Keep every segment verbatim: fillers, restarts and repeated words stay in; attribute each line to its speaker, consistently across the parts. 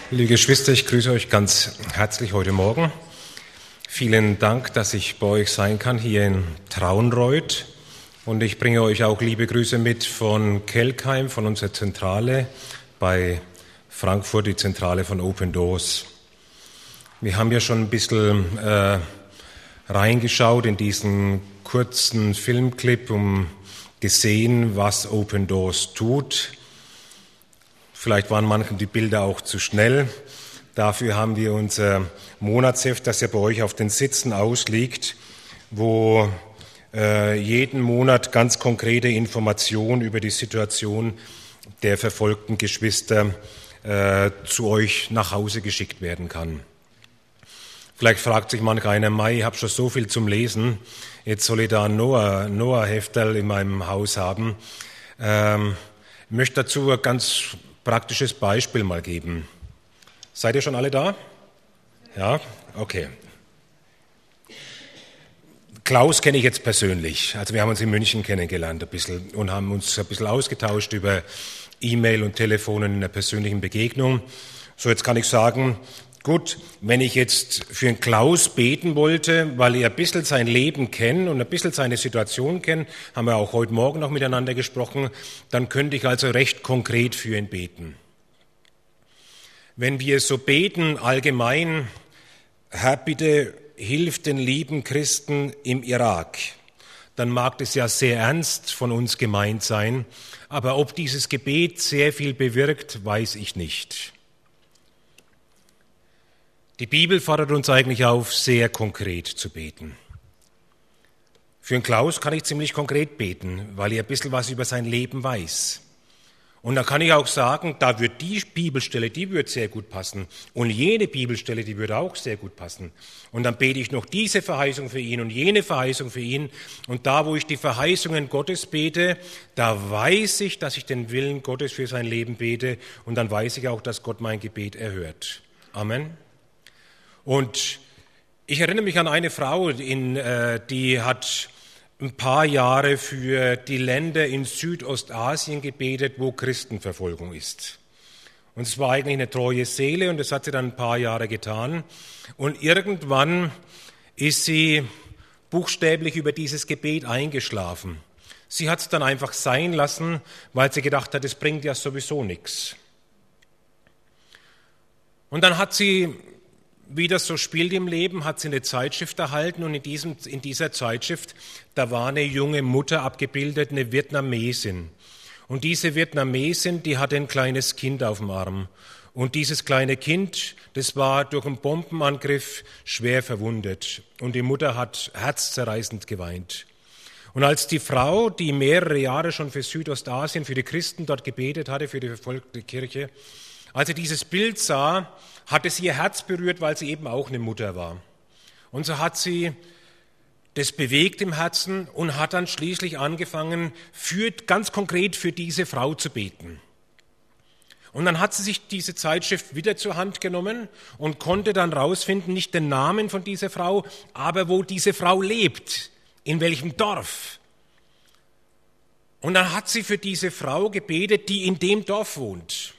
Speaker 1: Liebe Geschwister, ich grüße euch ganz herzlich heute Morgen. Vielen Dank, dass ich bei euch sein kann, hier in Traunreut. Und ich bringe euch auch liebe Grüße mit von Kelkheim, von unserer Zentrale bei Frankfurt, die Zentrale von Open Doors. Wir haben ja schon ein bisschen äh, reingeschaut in diesen kurzen Filmclip, um gesehen, was Open Doors tut. Vielleicht waren manchen die Bilder auch zu schnell. Dafür haben wir unser Monatsheft, das ja bei euch auf den Sitzen ausliegt, wo äh, jeden Monat ganz konkrete Informationen über die Situation der verfolgten Geschwister äh, zu euch nach Hause geschickt werden kann. Vielleicht fragt sich manch einer, Mai, ich habe schon so viel zum Lesen, jetzt soll ich da ein Noah, Noah-Hefterl in meinem Haus haben. Ähm, ich möchte dazu ein ganz praktisches Beispiel mal geben. Seid ihr schon alle da? Ja, okay. Klaus kenne ich jetzt persönlich. Also wir haben uns in München kennengelernt ein bisschen und haben uns ein bisschen ausgetauscht über E-Mail und Telefon in einer persönlichen Begegnung. So, jetzt kann ich sagen, gut, wenn ich jetzt für den Klaus beten wollte, weil ich ein bisschen sein Leben kenne und ein bisschen seine Situation kenne, haben wir auch heute Morgen noch miteinander gesprochen, dann könnte ich also recht konkret für ihn beten. Wenn wir so beten allgemein, Herr, bitte hilf den lieben Christen im Irak, dann mag das ja sehr ernst von uns gemeint sein, aber ob dieses Gebet sehr viel bewirkt, weiß ich nicht. Die Bibel fordert uns eigentlich auf, sehr konkret zu beten. Für den Klaus kann ich ziemlich konkret beten, weil ich ein bisschen was über sein Leben weiß. Und da kann ich auch sagen, da wird die Bibelstelle, die wird sehr gut passen. Und jene Bibelstelle, die würde auch sehr gut passen. Und dann bete ich noch diese Verheißung für ihn und jene Verheißung für ihn. Und da, wo ich die Verheißungen Gottes bete, da weiß ich, dass ich den Willen Gottes für sein Leben bete. Und dann weiß ich auch, dass Gott mein Gebet erhört. Amen. Und ich erinnere mich an eine Frau, in, äh, die hat ein paar Jahre für die Länder in Südostasien gebetet, wo Christenverfolgung ist. Und es war eigentlich eine treue Seele und das hat sie dann ein paar Jahre getan. Und irgendwann ist sie buchstäblich über dieses Gebet eingeschlafen. Sie hat es dann einfach sein lassen, weil sie gedacht hat, es bringt ja sowieso nichts. Und dann hat sie, wie das so spielt im Leben, hat sie eine Zeitschrift erhalten und in, diesem, in dieser Zeitschrift, da war eine junge Mutter abgebildet, eine Vietnamesin. Und diese Vietnamesin, die hatte ein kleines Kind auf dem Arm. Und dieses kleine Kind, das war durch einen Bombenangriff schwer verwundet. Und die Mutter hat herzzerreißend geweint. Und als die Frau, die mehrere Jahre schon für Südostasien, für die Christen dort gebetet hatte, für die verfolgte Kirche, als sie dieses Bild sah, hat es ihr Herz berührt, weil sie eben auch eine Mutter war. Und so hat sie das bewegt im Herzen und hat dann schließlich angefangen, für, ganz konkret für diese Frau zu beten. Und dann hat sie sich diese Zeitschrift wieder zur Hand genommen und konnte dann rausfinden, nicht den Namen von dieser Frau, aber wo diese Frau lebt, in welchem Dorf. Und dann hat sie für diese Frau gebetet, die in dem Dorf wohnt.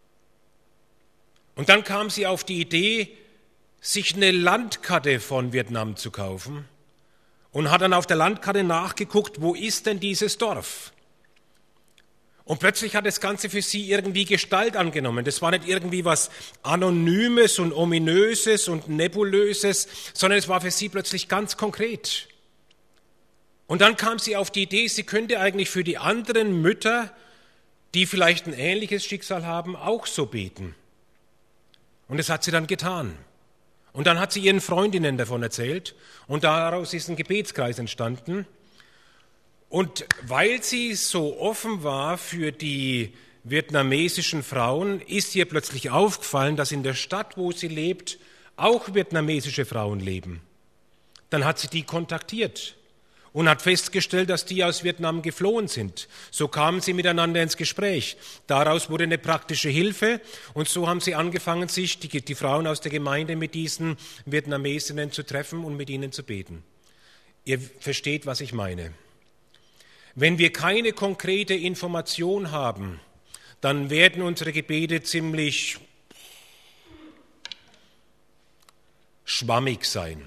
Speaker 1: Und dann kam sie auf die Idee, sich eine Landkarte von Vietnam zu kaufen und hat dann auf der Landkarte nachgeguckt, wo ist denn dieses Dorf? Und plötzlich hat das Ganze für sie irgendwie Gestalt angenommen. Das war nicht irgendwie was Anonymes und Ominöses und Nebulöses, sondern es war für sie plötzlich ganz konkret. Und dann kam sie auf die Idee, sie könnte eigentlich für die anderen Mütter, die vielleicht ein ähnliches Schicksal haben, auch so beten. Und das hat sie dann getan. Und dann hat sie ihren Freundinnen davon erzählt und daraus ist ein Gebetskreis entstanden. Und weil sie so offen war für die vietnamesischen Frauen, ist ihr plötzlich aufgefallen, dass in der Stadt, wo sie lebt, auch vietnamesische Frauen leben. Dann hat sie die kontaktiert und hat festgestellt, dass die aus Vietnam geflohen sind. So kamen sie miteinander ins Gespräch. Daraus wurde eine praktische Hilfe und so haben sie angefangen, sich die, die Frauen aus der Gemeinde mit diesen Vietnamesinnen zu treffen und mit ihnen zu beten. Ihr versteht, was ich meine. Wenn wir keine konkrete Information haben, dann werden unsere Gebete ziemlich schwammig sein.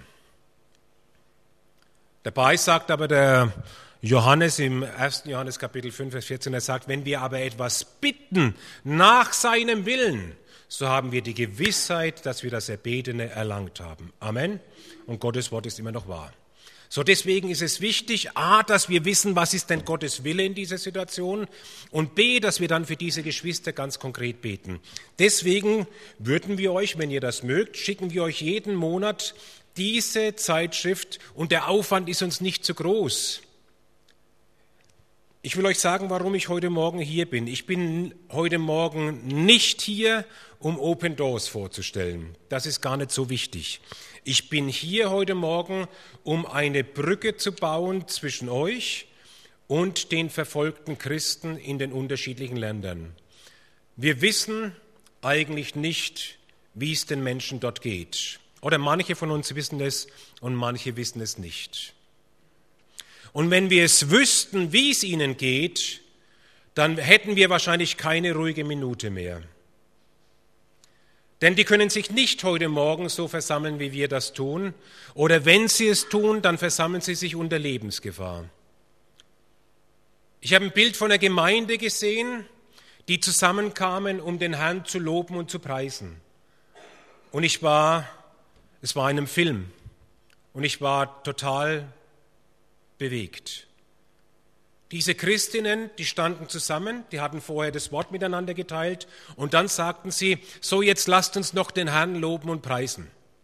Speaker 1: Dabei sagt aber der Johannes im ersten Johannes Kapitel fünf, Vers vierzehn, er sagt, wenn wir aber etwas bitten nach seinem Willen, so haben wir die Gewissheit, dass wir das Erbetene erlangt haben. Amen. Und Gottes Wort ist immer noch wahr. So, deswegen ist es wichtig, a, dass wir wissen, was ist denn Gottes Wille in dieser Situation, und b, dass wir dann für diese Geschwister ganz konkret beten. Deswegen würden wir euch, wenn ihr das mögt, schicken wir euch jeden Monat diese Zeitschrift, und der Aufwand ist uns nicht zu groß. Ich will euch sagen, warum ich heute Morgen hier bin. Ich bin heute Morgen nicht hier, um Open Doors vorzustellen. Das ist gar nicht so wichtig. Ich bin hier heute Morgen, um eine Brücke zu bauen zwischen euch und den verfolgten Christen in den unterschiedlichen Ländern. Wir wissen eigentlich nicht, wie es den Menschen dort geht. Oder manche von uns wissen es und manche wissen es nicht. Und wenn wir es wüssten, wie es ihnen geht, dann hätten wir wahrscheinlich keine ruhige Minute mehr. Denn die können sich nicht heute Morgen so versammeln, wie wir das tun. Oder wenn sie es tun, dann versammeln sie sich unter Lebensgefahr. Ich habe ein Bild von einer Gemeinde gesehen, die zusammenkamen, um den Herrn zu loben und zu preisen. Und ich war, es war in einem Film, und ich war total bewegt. Diese Christinnen, die standen zusammen, die hatten vorher das Wort miteinander geteilt, und dann sagten sie, so jetzt lasst uns noch den Herrn loben und preisen.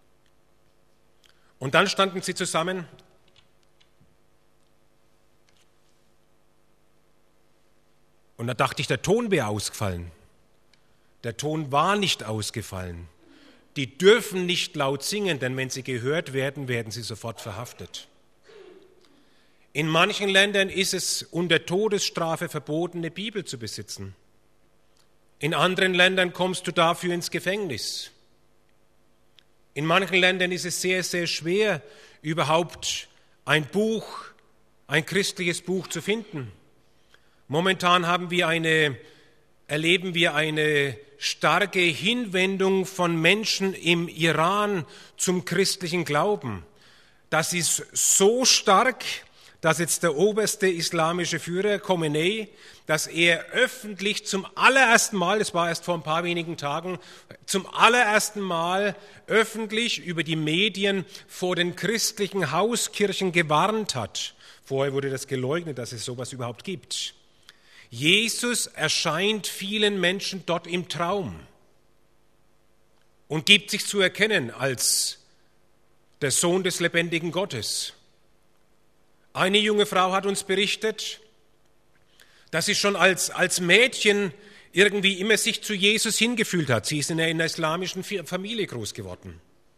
Speaker 1: Und dann standen sie zusammen und da dachte ich, der Ton wäre ausgefallen. Der Ton war nicht ausgefallen. Die dürfen nicht laut singen, denn wenn sie gehört werden, werden sie sofort verhaftet. In manchen Ländern ist es unter Todesstrafe verboten, eine Bibel zu besitzen. In anderen Ländern kommst du dafür ins Gefängnis. In manchen Ländern ist es sehr, sehr schwer, überhaupt ein Buch, ein christliches Buch zu finden. Momentan haben wir eine, erleben wir eine starke Hinwendung von Menschen im Iran zum christlichen Glauben. Das ist so stark, dass jetzt der oberste islamische Führer, Khomeini, dass er öffentlich zum allerersten Mal, das war erst vor ein paar wenigen Tagen, zum allerersten Mal öffentlich über die Medien vor den christlichen Hauskirchen gewarnt hat. Vorher wurde das geleugnet, dass es sowas überhaupt gibt. Jesus erscheint vielen Menschen dort im Traum und gibt sich zu erkennen als der Sohn des lebendigen Gottes. Eine junge Frau hat uns berichtet, dass sie schon als, als Mädchen irgendwie immer sich zu Jesus hingefühlt hat. Sie ist in einer islamischen Familie groß geworden.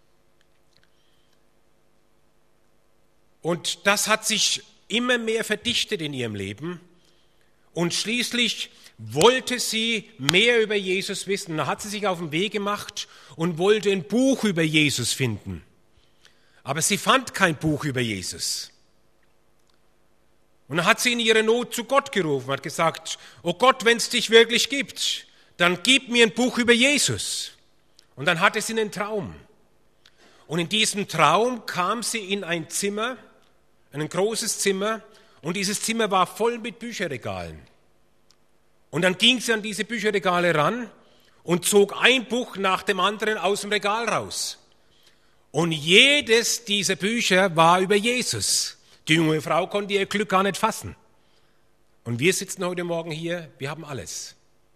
Speaker 1: Und das hat sich immer mehr verdichtet in ihrem Leben. Und schließlich wollte sie mehr über Jesus wissen. Da hat sie sich auf den Weg gemacht und wollte ein Buch über Jesus finden. Aber sie fand kein Buch über Jesus. Und dann hat sie in ihrer Not zu Gott gerufen, hat gesagt, oh Gott, wenn es dich wirklich gibt, dann gib mir ein Buch über Jesus. Und dann hatte sie einen Traum. Und in diesem Traum kam sie in ein Zimmer, ein großes Zimmer, und dieses Zimmer war voll mit Bücherregalen. Und dann ging sie an diese Bücherregale ran und zog ein Buch nach dem anderen aus dem Regal raus. Und jedes dieser Bücher war über Jesus. Die junge Frau konnte ihr Glück gar nicht fassen. Und wir sitzen heute Morgen hier, wir haben alles.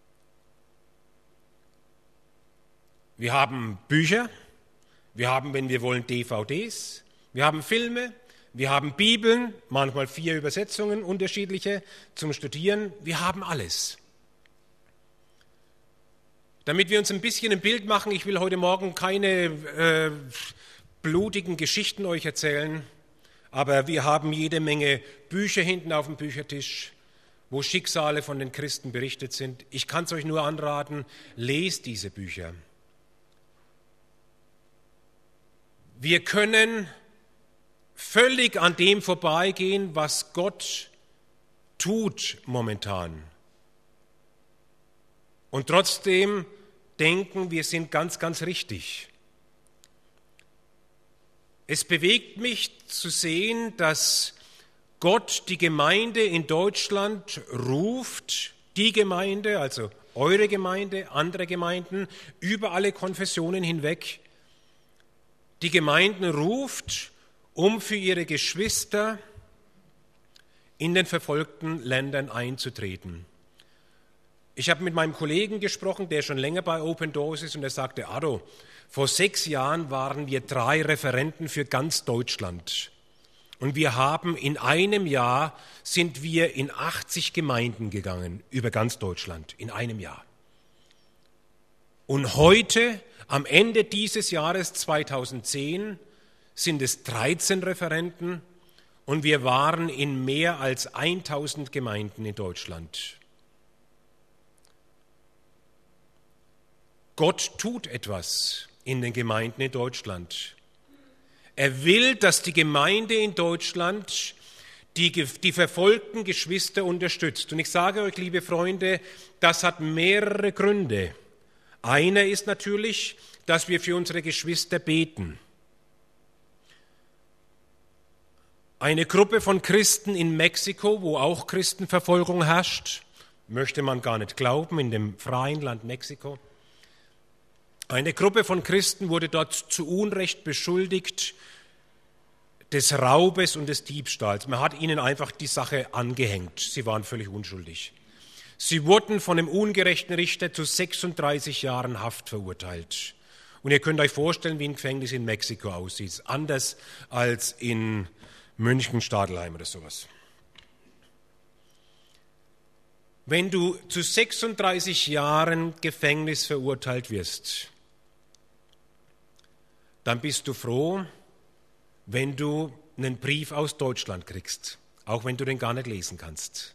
Speaker 1: Wir haben Bücher, wir haben, wenn wir wollen, D V Ds, wir haben Filme, wir haben Bibeln, manchmal vier Übersetzungen, unterschiedliche, zum Studieren. Wir haben alles. Damit wir uns ein bisschen ein Bild machen, ich will heute Morgen keine äh, blutigen Geschichten euch erzählen, aber wir haben jede Menge Bücher hinten auf dem Büchertisch, wo Schicksale von den Christen berichtet sind. Ich kann es euch nur anraten, lest diese Bücher. Wir können völlig an dem vorbeigehen, was Gott tut momentan. Und trotzdem denken, wir sind ganz, ganz richtig. Es bewegt mich zu sehen, dass Gott die Gemeinde in Deutschland ruft, die Gemeinde, also eure Gemeinde, andere Gemeinden, über alle Konfessionen hinweg, die Gemeinden ruft, um für ihre Geschwister in den verfolgten Ländern einzutreten. Ich habe mit meinem Kollegen gesprochen, der schon länger bei Open Doors ist, und er sagte, Ado, vor sechs Jahren waren wir drei Referenten für ganz Deutschland. Und wir haben in einem Jahr, sind wir in achtzig Gemeinden gegangen, über ganz Deutschland, in einem Jahr. Und heute, am Ende dieses Jahres zweitausendzehn, sind es dreizehn Referenten und wir waren in mehr als tausend Gemeinden in Deutschland. Gott tut etwas in den Gemeinden in Deutschland. Er will, dass die Gemeinde in Deutschland die, die verfolgten Geschwister unterstützt. Und ich sage euch, liebe Freunde, das hat mehrere Gründe. Einer ist natürlich, dass wir für unsere Geschwister beten. Eine Gruppe von Christen in Mexiko, wo auch Christenverfolgung herrscht, möchte man gar nicht glauben, in dem freien Land Mexiko. Eine Gruppe von Christen wurde dort zu Unrecht beschuldigt des Raubes und des Diebstahls. Man hat ihnen einfach die Sache angehängt. Sie waren völlig unschuldig. Sie wurden von einem ungerechten Richter zu sechsunddreißig Jahren Haft verurteilt. Und ihr könnt euch vorstellen, wie ein Gefängnis in Mexiko aussieht. Anders als in München-Stadelheim oder sowas. Wenn du zu sechsunddreißig Jahren Gefängnis verurteilt wirst, dann bist du froh, wenn du einen Brief aus Deutschland kriegst, auch wenn du den gar nicht lesen kannst.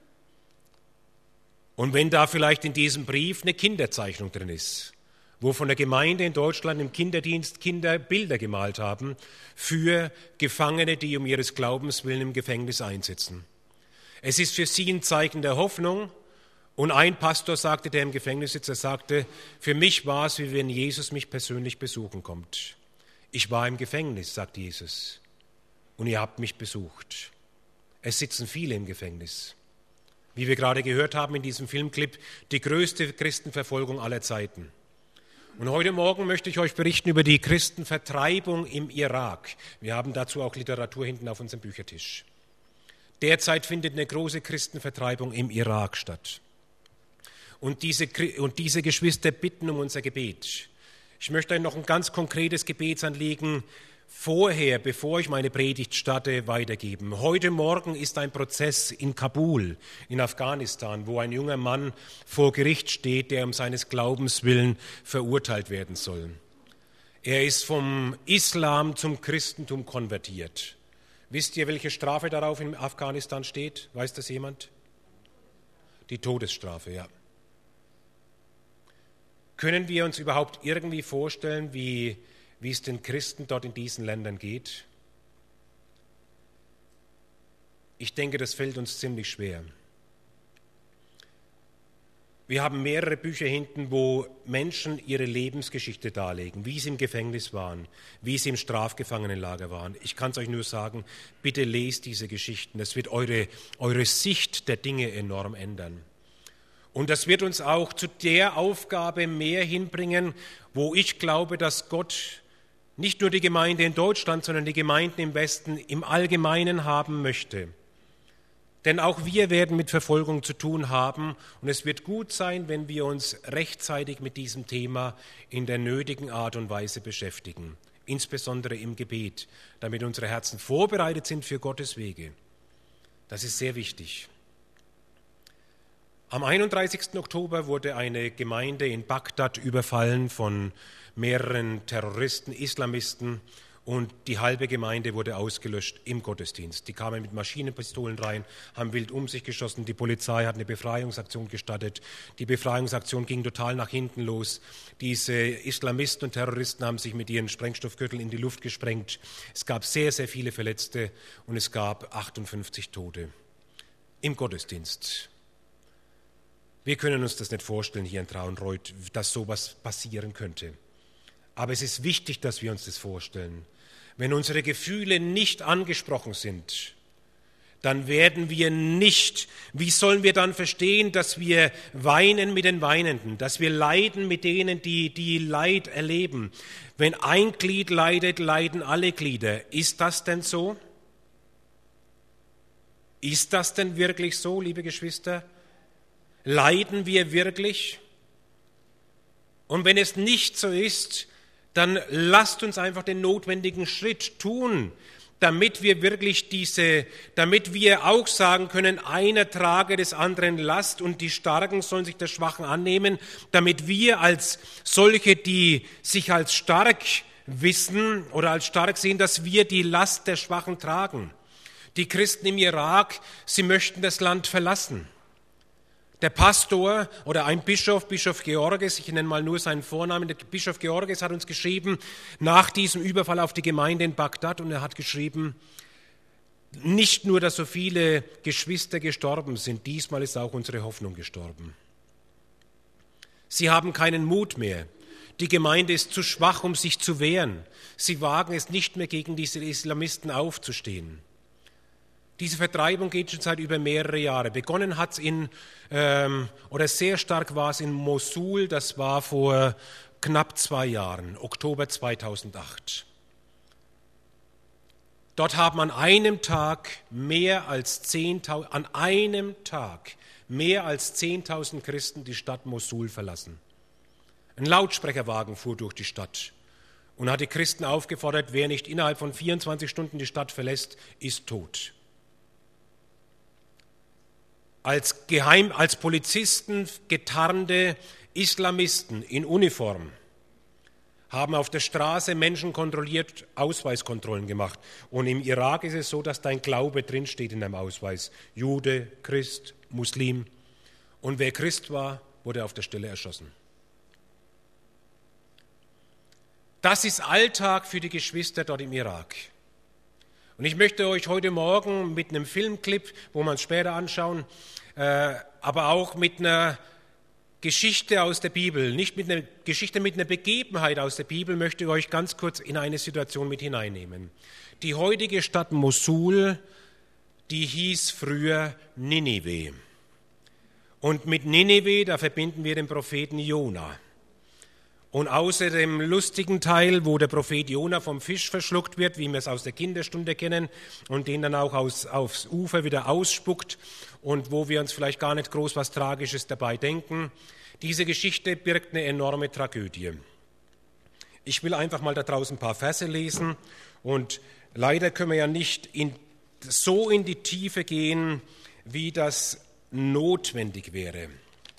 Speaker 1: Und wenn da vielleicht in diesem Brief eine Kinderzeichnung drin ist, wo von der Gemeinde in Deutschland im Kinderdienst Kinder Bilder gemalt haben für Gefangene, die um ihres Glaubens willen im Gefängnis einsitzen. Es ist für sie ein Zeichen der Hoffnung. Und ein Pastor sagte, der im Gefängnis sitzt, er sagte, für mich war es, wie wenn Jesus mich persönlich besuchen kommt. Ich war im Gefängnis, sagt Jesus, und ihr habt mich besucht. Es sitzen viele im Gefängnis. Wie wir gerade gehört haben in diesem Filmclip, die größte Christenverfolgung aller Zeiten. Und heute Morgen möchte ich euch berichten über die Christenvertreibung im Irak. Wir haben dazu auch Literatur hinten auf unserem Büchertisch. Derzeit findet eine große Christenvertreibung im Irak statt. Und diese, und diese Geschwister bitten um unser Gebet. Ich möchte euch noch ein ganz konkretes Gebetsanliegen vorher, bevor ich meine Predigt starte, weitergeben. Heute Morgen ist ein Prozess in Kabul, in Afghanistan, wo ein junger Mann vor Gericht steht, der um seines Glaubens willen verurteilt werden soll. Er ist vom Islam zum Christentum konvertiert. Wisst ihr, welche Strafe darauf in Afghanistan steht? Weiß das jemand? Die Todesstrafe, ja. Können wir uns überhaupt irgendwie vorstellen, wie, wie es den Christen dort in diesen Ländern geht? Ich denke, das fällt uns ziemlich schwer. Wir haben mehrere Bücher hinten, wo Menschen ihre Lebensgeschichte darlegen, wie sie im Gefängnis waren, wie sie im Strafgefangenenlager waren. Ich kann es euch nur sagen, bitte lest diese Geschichten. Das wird eure, eure Sicht der Dinge enorm ändern. Und das wird uns auch zu der Aufgabe mehr hinbringen, wo ich glaube, dass Gott nicht nur die Gemeinde in Deutschland, sondern die Gemeinden im Westen im Allgemeinen haben möchte. Denn auch wir werden mit Verfolgung zu tun haben und es wird gut sein, wenn wir uns rechtzeitig mit diesem Thema in der nötigen Art und Weise beschäftigen, insbesondere im Gebet, damit unsere Herzen vorbereitet sind für Gottes Wege. Das ist sehr wichtig. Am einunddreißigsten Oktober wurde eine Gemeinde in Bagdad überfallen von mehreren Terroristen, Islamisten, und die halbe Gemeinde wurde ausgelöscht im Gottesdienst. Die kamen mit Maschinenpistolen rein, haben wild um sich geschossen, die Polizei hat eine Befreiungsaktion gestartet. Die Befreiungsaktion ging total nach hinten los. Diese Islamisten und Terroristen haben sich mit ihren Sprengstoffgürteln in die Luft gesprengt. Es gab sehr, sehr viele Verletzte und es gab achtundfünfzig Tote im Gottesdienst. Wir können uns das nicht vorstellen hier in Traunreut, dass sowas passieren könnte. Aber es ist wichtig, dass wir uns das vorstellen, wenn unsere Gefühle nicht angesprochen sind, dann werden wir nicht, wie sollen wir dann verstehen, dass wir weinen mit den Weinenden, dass wir leiden mit denen, die, die Leid erleben. Wenn ein Glied leidet, leiden alle Glieder. Ist das denn so? Ist das denn wirklich so, liebe Geschwister? Leiden wir wirklich? Und wenn es nicht so ist, dann lasst uns einfach den notwendigen Schritt tun, damit wir wirklich diese, damit wir auch sagen können, einer trage des anderen Last und die Starken sollen sich der Schwachen annehmen, damit wir als solche, die sich als stark wissen oder als stark sehen, dass wir die Last der Schwachen tragen. Die Christen im Irak, sie möchten das Land verlassen. Der Pastor oder ein Bischof, Bischof Georges, ich nenne mal nur seinen Vornamen, der Bischof Georges hat uns geschrieben, nach diesem Überfall auf die Gemeinde in Bagdad, und er hat geschrieben, nicht nur, dass so viele Geschwister gestorben sind, diesmal ist auch unsere Hoffnung gestorben. Sie haben keinen Mut mehr. Die Gemeinde ist zu schwach, um sich zu wehren. Sie wagen es nicht mehr, gegen diese Islamisten aufzustehen. Diese Vertreibung geht schon seit über mehrere Jahre. Begonnen hat es in, ähm, oder sehr stark war es in Mosul, das war vor knapp zwei Jahren, Oktober zweitausendacht. Dort haben an einem Tag mehr als zehntausend, an einem Tag mehr als zehntausend Christen die Stadt Mosul verlassen. Ein Lautsprecherwagen fuhr durch die Stadt und hat die Christen aufgefordert, wer nicht innerhalb von vierundzwanzig Stunden die Stadt verlässt, ist tot. Als Geheim, als Polizisten getarnte Islamisten in Uniform haben auf der Straße Menschen kontrolliert, Ausweiskontrollen gemacht. Und im Irak ist es so, dass dein Glaube drinsteht in deinem Ausweis. Jude, Christ, Muslim. Und wer Christ war, wurde auf der Stelle erschossen. Das ist Alltag für die Geschwister dort im Irak. Und ich möchte euch heute Morgen mit einem Filmclip, wo wir uns später anschauen, äh, aber auch mit einer Geschichte aus der Bibel, nicht mit einer Geschichte, mit einer Begebenheit aus der Bibel, möchte ich euch ganz kurz in eine Situation mit hineinnehmen. Die heutige Stadt Mosul, die hieß früher Ninive. Und mit Ninive, da verbinden wir den Propheten Jona. Und außer dem lustigen Teil, wo der Prophet Jona vom Fisch verschluckt wird, wie wir es aus der Kinderstunde kennen, und den dann auch aus, aufs Ufer wieder ausspuckt und wo wir uns vielleicht gar nicht groß was Tragisches dabei denken, diese Geschichte birgt eine enorme Tragödie. Ich will einfach mal da draußen ein paar Verse lesen und leider können wir ja nicht in, so in die Tiefe gehen, wie das notwendig wäre.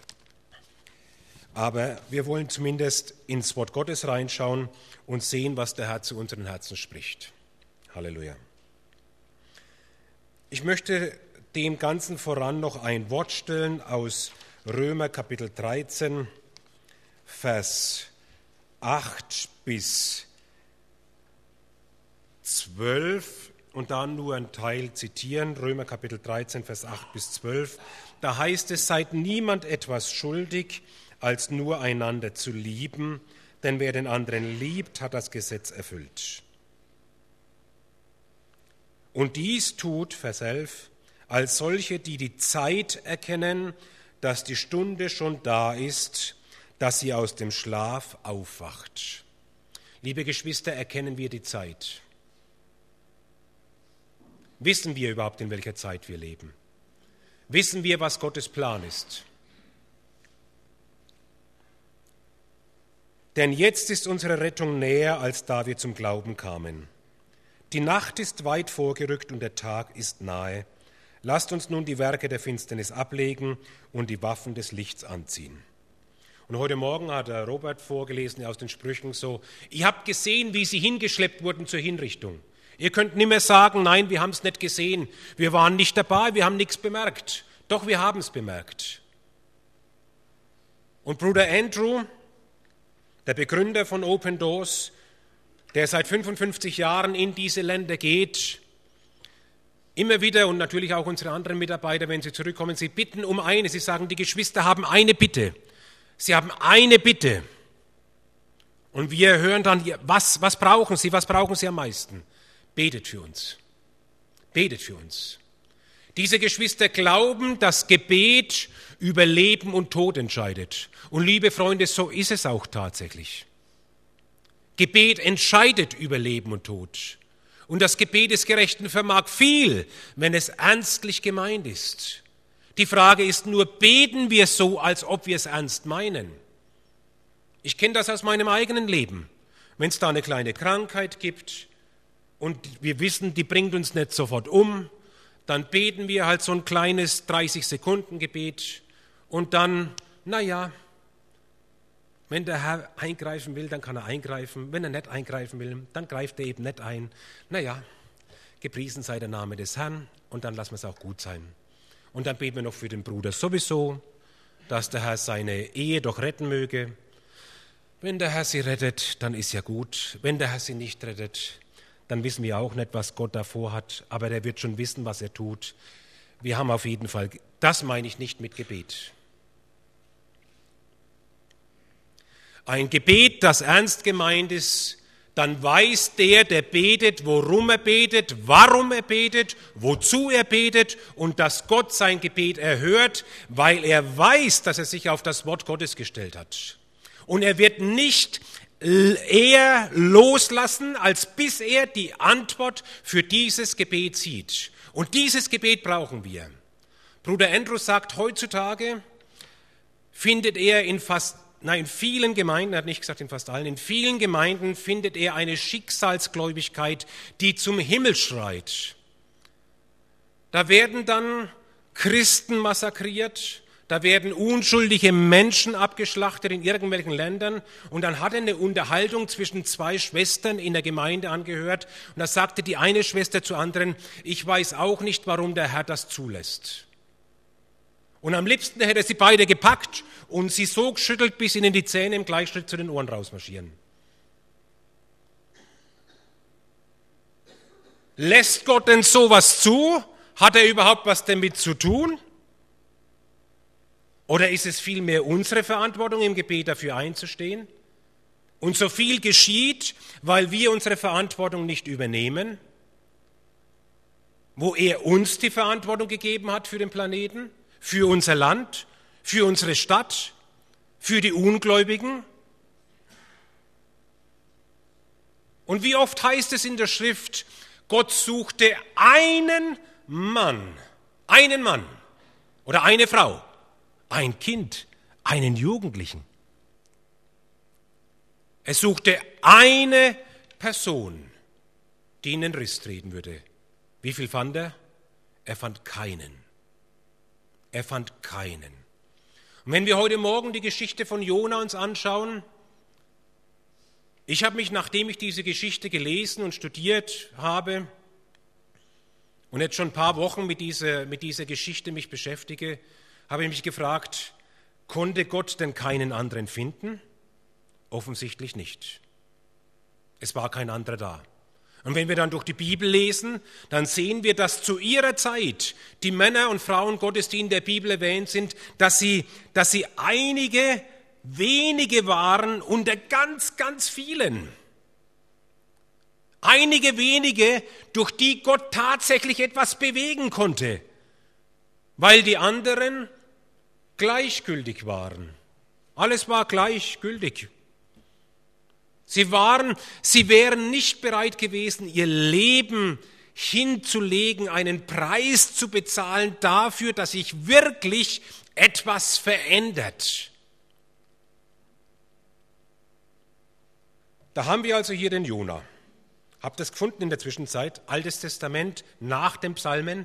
Speaker 1: Aber wir wollen zumindest ins Wort Gottes reinschauen und sehen, was der Herr zu unseren Herzen spricht. Halleluja. Ich möchte dem Ganzen voran noch ein Wort stellen aus Römer Kapitel dreizehn, Vers acht bis zwölf und dann nur einen Teil zitieren. Römer Kapitel dreizehn, Vers acht bis zwölf. Da heißt es, seid niemand etwas schuldig, als nur einander zu lieben, denn wer den anderen liebt, hat das Gesetz erfüllt. Und dies tut, Vers elf, als solche, die die Zeit erkennen, dass die Stunde schon da ist, dass sie aus dem Schlaf aufwacht. Liebe Geschwister, erkennen wir die Zeit? Wissen wir überhaupt, in welcher Zeit wir leben? Wissen wir, was Gottes Plan ist? Denn jetzt ist unsere Rettung näher, als da wir zum Glauben kamen. Die Nacht ist weit vorgerückt und der Tag ist nahe. Lasst uns nun die Werke der Finsternis ablegen und die Waffen des Lichts anziehen. Und heute Morgen hat der Robert vorgelesen aus den Sprüchen so, ihr habt gesehen, wie sie hingeschleppt wurden zur Hinrichtung. Ihr könnt nicht mehr sagen, nein, wir haben es nicht gesehen, wir waren nicht dabei, wir haben nichts bemerkt. Doch, wir haben es bemerkt. Und Bruder Andrew, der Begründer von Open Doors, der seit fünfundfünfzig Jahren in diese Länder geht, immer wieder und natürlich auch unsere anderen Mitarbeiter, wenn sie zurückkommen, sie bitten um eine, sie sagen, die Geschwister haben eine Bitte. Sie haben eine Bitte. Und wir hören dann, was, was brauchen Sie, was brauchen Sie am meisten? Betet für uns. Betet für uns. Diese Geschwister glauben, dass Gebet über Leben und Tod entscheidet. Und liebe Freunde, so ist es auch tatsächlich. Gebet entscheidet über Leben und Tod. Und das Gebet des Gerechten vermag viel, wenn es ernstlich gemeint ist. Die Frage ist nur, beten wir so, als ob wir es ernst meinen? Ich kenne das aus meinem eigenen Leben. Wenn es da eine kleine Krankheit gibt und wir wissen, die bringt uns nicht sofort um, dann beten wir halt so ein kleines dreißig-Sekunden-Gebet und dann, naja, wenn der Herr eingreifen will, dann kann er eingreifen. Wenn er nicht eingreifen will, dann greift er eben nicht ein. Naja, gepriesen sei der Name des Herrn und dann lassen wir es auch gut sein. Und dann beten wir noch für den Bruder sowieso, dass der Herr seine Ehe doch retten möge. Wenn der Herr sie rettet, dann ist ja gut. Wenn der Herr sie nicht rettet, dann wissen wir auch nicht, was Gott davor hat. Aber der wird schon wissen, was er tut. Wir haben auf jeden Fall, das meine ich nicht mit Gebet. Ein Gebet, das ernst gemeint ist, dann weiß der, der betet, worum er betet, warum er betet, wozu er betet und dass Gott sein Gebet erhört, weil er weiß, dass er sich auf das Wort Gottes gestellt hat. Und er wird nicht eher loslassen, als bis er die Antwort für dieses Gebet sieht. Und dieses Gebet brauchen wir. Bruder Andrews sagt, heutzutage findet er in fast Nein, in vielen Gemeinden, er hat nicht gesagt in fast allen, in vielen Gemeinden findet er eine Schicksalsgläubigkeit, die zum Himmel schreit. Da werden dann Christen massakriert, da werden unschuldige Menschen abgeschlachtet in irgendwelchen Ländern und dann hat er eine Unterhaltung zwischen zwei Schwestern in der Gemeinde angehört und da sagte die eine Schwester zur anderen, ich weiß auch nicht, warum der Herr das zulässt. Und am liebsten hätte er sie beide gepackt und sie so geschüttelt, bis ihnen die Zähne im Gleichschritt zu den Ohren rausmarschieren. Lässt Gott denn sowas zu? Hat er überhaupt was damit zu tun? Oder ist es vielmehr unsere Verantwortung, im Gebet dafür einzustehen? Und so viel geschieht, weil wir unsere Verantwortung nicht übernehmen, wo er uns die Verantwortung gegeben hat für den Planeten, für unser Land, für unsere Stadt, für die Ungläubigen. Und wie oft heißt es in der Schrift, Gott suchte einen Mann, einen Mann oder eine Frau, ein Kind, einen Jugendlichen. Er suchte eine Person, die in den Riss treten würde. Wie viel fand er? Er fand keinen. Er fand keinen. Und wenn wir heute Morgen die Geschichte von Jona uns anschauen, ich habe mich, nachdem ich diese Geschichte gelesen und studiert habe und jetzt schon ein paar Wochen mit dieser, mit dieser Geschichte mich beschäftige, habe ich mich gefragt, konnte Gott denn keinen anderen finden? Offensichtlich nicht. Es war kein anderer da. Und wenn wir dann durch die Bibel lesen, dann sehen wir, dass zu ihrer Zeit die Männer und Frauen Gottes, die in der Bibel erwähnt sind, dass sie, dass sie einige wenige waren unter ganz, ganz vielen. Einige wenige, durch die Gott tatsächlich etwas bewegen konnte, weil die anderen gleichgültig waren. Alles war gleichgültig. Sie waren, sie wären nicht bereit gewesen, ihr Leben hinzulegen, einen Preis zu bezahlen dafür, dass sich wirklich etwas verändert. Da haben wir also hier den Jona. Habt ihr es gefunden in der Zwischenzeit? Altes Testament nach den Psalmen.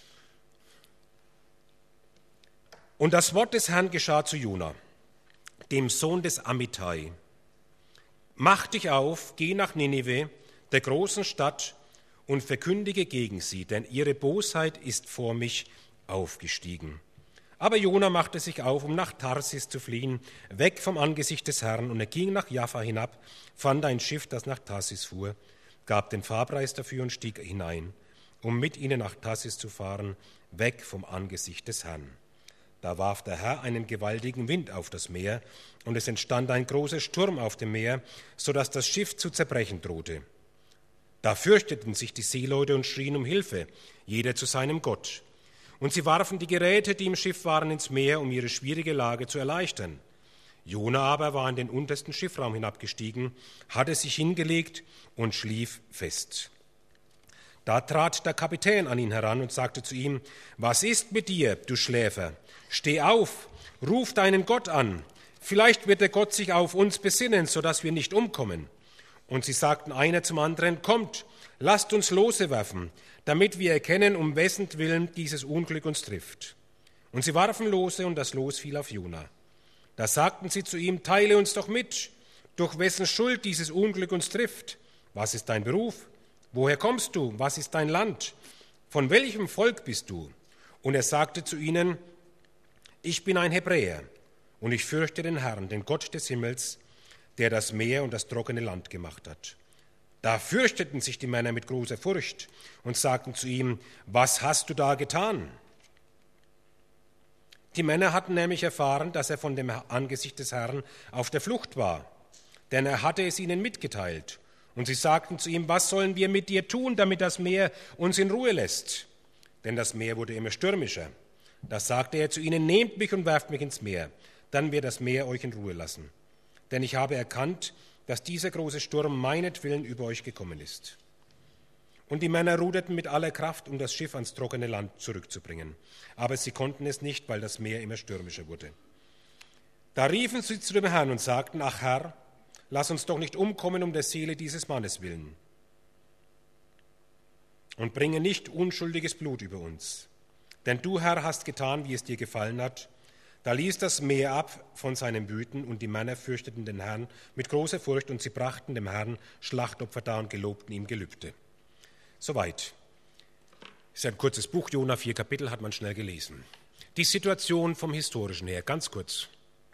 Speaker 1: Und das Wort des Herrn geschah zu Jona, dem Sohn des Amittai. Mach dich auf, geh nach Ninive, der großen Stadt, und verkündige gegen sie, denn ihre Bosheit ist vor mich aufgestiegen. Aber Jona machte sich auf, um nach Tarsis zu fliehen, weg vom Angesicht des Herrn, und er ging nach Jaffa hinab, fand ein Schiff, das nach Tarsis fuhr, gab den Fahrpreis dafür und stieg hinein, um mit ihnen nach Tarsis zu fahren, weg vom Angesicht des Herrn. Da warf der Herr einen gewaltigen Wind auf das Meer, und es entstand ein großer Sturm auf dem Meer, so dass das Schiff zu zerbrechen drohte. Da fürchteten sich die Seeleute und schrien um Hilfe, jeder zu seinem Gott. Und sie warfen die Geräte, die im Schiff waren, ins Meer, um ihre schwierige Lage zu erleichtern. Jona aber war in den untersten Schiffraum hinabgestiegen, hatte sich hingelegt und schlief fest. Da trat der Kapitän an ihn heran und sagte zu ihm: Was ist mit dir, du Schläfer? Steh auf, ruf deinen Gott an. Vielleicht wird der Gott sich auf uns besinnen, sodass wir nicht umkommen. Und sie sagten einer zum anderen: Kommt, lasst uns Lose werfen, damit wir erkennen, um wessen Willen dieses Unglück uns trifft. Und sie warfen Lose, und das Los fiel auf Jona. Da sagten sie zu ihm: Teile uns doch mit, durch wessen Schuld dieses Unglück uns trifft. Was ist dein Beruf? Woher kommst du? Was ist dein Land? Von welchem Volk bist du? Und er sagte zu ihnen: Ich bin ein Hebräer, und ich fürchte den Herrn, den Gott des Himmels, der das Meer und das trockene Land gemacht hat. Da fürchteten sich die Männer mit großer Furcht und sagten zu ihm: Was hast du da getan? Die Männer hatten nämlich erfahren, dass er von dem Angesicht des Herrn auf der Flucht war, denn er hatte es ihnen mitgeteilt. Und sie sagten zu ihm: Was sollen wir mit dir tun, damit das Meer uns in Ruhe lässt? Denn das Meer wurde immer stürmischer. Da sagte er zu ihnen: Nehmt mich und werft mich ins Meer, dann wird das Meer euch in Ruhe lassen. Denn ich habe erkannt, dass dieser große Sturm meinetwillen über euch gekommen ist. Und die Männer ruderten mit aller Kraft, um das Schiff ans trockene Land zurückzubringen. Aber sie konnten es nicht, weil das Meer immer stürmischer wurde. Da riefen sie zu dem Herrn und sagten: Ach Herr, lass uns doch nicht umkommen um der Seele dieses Mannes willen. Und bringe nicht unschuldiges Blut über uns. Denn du, Herr, hast getan, wie es dir gefallen hat. Da ließ das Meer ab von seinem Wüten, und die Männer fürchteten den Herrn mit großer Furcht, und sie brachten dem Herrn Schlachtopfer dar und gelobten ihm Gelübde. Soweit. Das ist ein kurzes Buch, Jona, vier Kapitel, hat man schnell gelesen. Die Situation vom Historischen her, ganz kurz.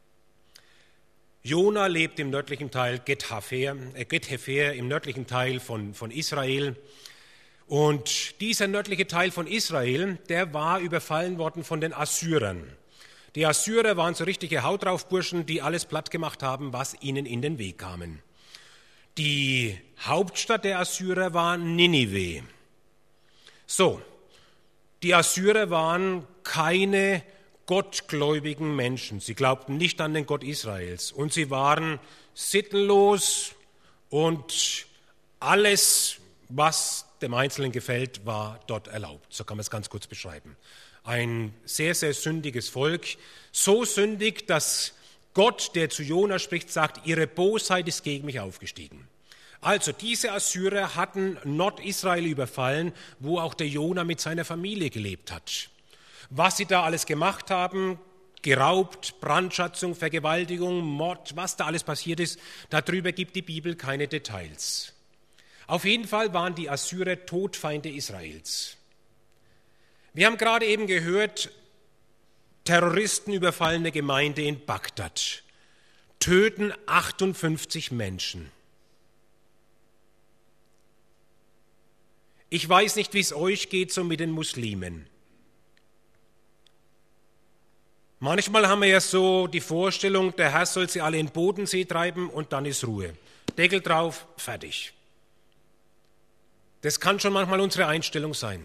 Speaker 1: Jona lebt im nördlichen Teil Geth-Hefer, äh, Geth-Hefer, im nördlichen Teil von, von Israel. Und dieser nördliche Teil von Israel, der war überfallen worden von den Assyrern. Die Assyrer waren so richtige Haut drauf Burschen, die alles platt gemacht haben, was ihnen in den Weg kam. Die Hauptstadt der Assyrer war Ninive. So, die Assyrer waren keine gottgläubigen Menschen. Sie glaubten nicht an den Gott Israels. Und sie waren sittenlos, und alles, was dem Einzelnen gefällt, war dort erlaubt. So kann man es ganz kurz beschreiben. Ein sehr, sehr sündiges Volk. So sündig, dass Gott, der zu Jona spricht, sagt: Ihre Bosheit ist gegen mich aufgestiegen. Also diese Assyrer hatten Nordisrael überfallen, wo auch der Jona mit seiner Familie gelebt hat. Was sie da alles gemacht haben, geraubt, Brandschatzung, Vergewaltigung, Mord, was da alles passiert ist, darüber gibt die Bibel keine Details. Auf jeden Fall waren die Assyrer Todfeinde Israels. Wir haben gerade eben gehört, Terroristen überfallen eine Gemeinde in Bagdad, töten achtundfünfzig Menschen. Ich weiß nicht, wie es euch geht so mit den Muslimen. Manchmal haben wir ja so die Vorstellung, der Herr soll sie alle in den Bodensee treiben und dann ist Ruhe. Deckel drauf, fertig. Das kann schon manchmal unsere Einstellung sein.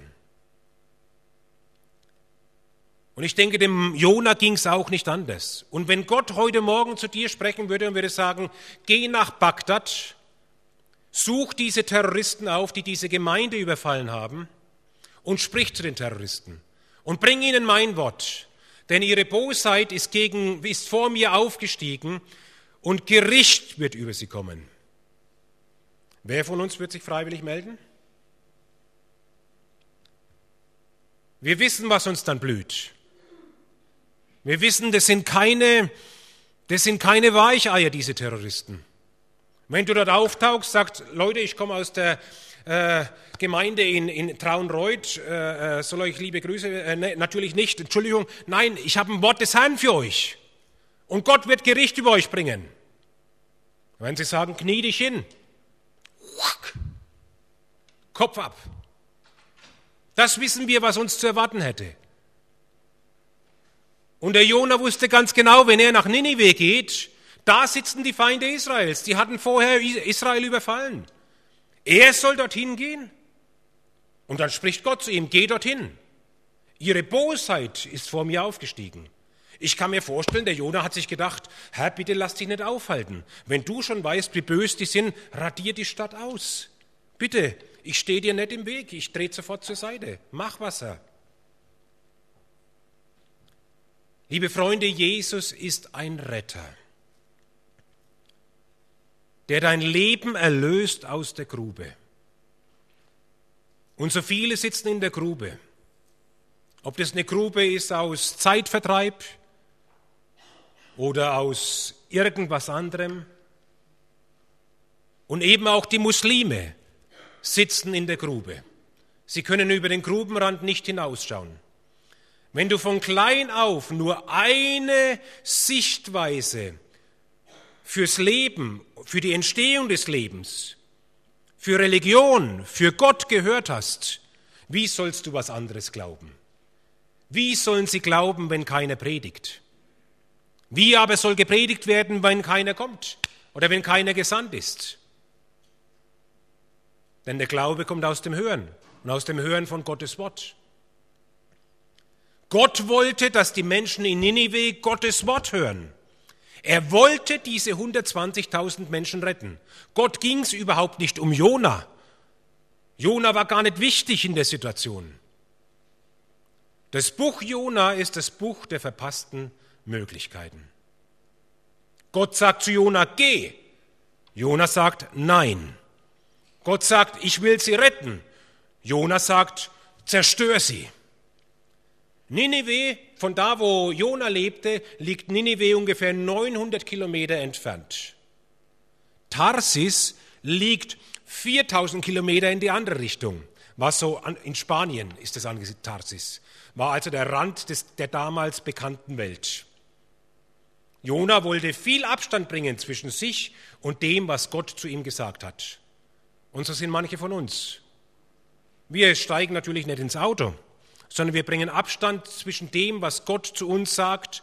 Speaker 1: Und ich denke, dem Jona ging es auch nicht anders. Und wenn Gott heute Morgen zu dir sprechen würde und würde sagen: Geh nach Bagdad, such diese Terroristen auf, die diese Gemeinde überfallen haben, und sprich zu den Terroristen und bring ihnen mein Wort. Denn ihre Bosheit ist, gegen, ist vor mir aufgestiegen, und Gericht wird über sie kommen. Wer von uns wird sich freiwillig melden? Wir wissen, was uns dann blüht. Wir wissen, das sind keine, das sind keine Weicheier, diese Terroristen. Wenn du dort auftauchst, sagst: Leute, ich komme aus der äh, Gemeinde in, in Traunreuth, äh, soll euch liebe Grüße, äh, ne, natürlich nicht, Entschuldigung, nein, ich habe ein Wort des Herrn für euch. Und Gott wird Gericht über euch bringen. Wenn sie sagen: Knie dich hin, Kopf ab. Das wissen wir, was uns zu erwarten hätte. Und der Jona wusste ganz genau, wenn er nach Ninive geht, da sitzen die Feinde Israels. Die hatten vorher Israel überfallen. Er soll dorthin gehen. Und dann spricht Gott zu ihm, geh dorthin. Ihre Bosheit ist vor mir aufgestiegen. Ich kann mir vorstellen, der Jona hat sich gedacht, Herr, bitte lass dich nicht aufhalten. Wenn du schon weißt, wie böse die sind, radier die Stadt aus. Bitte, ich stehe dir nicht im Weg, ich trete sofort zur Seite. Mach was, Herr. Liebe Freunde, Jesus ist ein Retter, der dein Leben erlöst aus der Grube. Und so viele sitzen in der Grube. Ob das eine Grube ist aus Zeitvertreib oder aus irgendwas anderem. Und eben auch die Muslime sitzen in der Grube. Sie können über den Grubenrand nicht hinausschauen. Wenn du von klein auf nur eine Sichtweise fürs Leben, für die Entstehung des Lebens, für Religion, für Gott gehört hast, wie sollst du was anderes glauben? Wie sollen sie glauben, wenn keiner predigt? Wie aber soll gepredigt werden, wenn keiner kommt oder wenn keiner gesandt ist? Denn der Glaube kommt aus dem Hören und aus dem Hören von Gottes Wort. Gott wollte, dass die Menschen in Ninive Gottes Wort hören. Er wollte diese hundertzwanzigtausend Menschen retten. Gott ging es überhaupt nicht um Jona. Jona war gar nicht wichtig in der Situation. Das Buch Jona ist das Buch der verpassten Möglichkeiten. Gott sagt zu Jona, geh. Jona sagt, nein. Gott sagt, ich will sie retten. Jona sagt, zerstör sie. Ninive, von da, wo Jona lebte, liegt Ninive ungefähr neunhundert Kilometer entfernt. Tarsis liegt viertausend Kilometer in die andere Richtung. War so an, in Spanien ist das angesiedelt, Tarsis. War also der Rand des, der damals bekannten Welt. Jona wollte viel Abstand bringen zwischen sich und dem, was Gott zu ihm gesagt hat. Und so sind manche von uns. Wir steigen natürlich nicht ins Auto, sondern wir bringen Abstand zwischen dem, was Gott zu uns sagt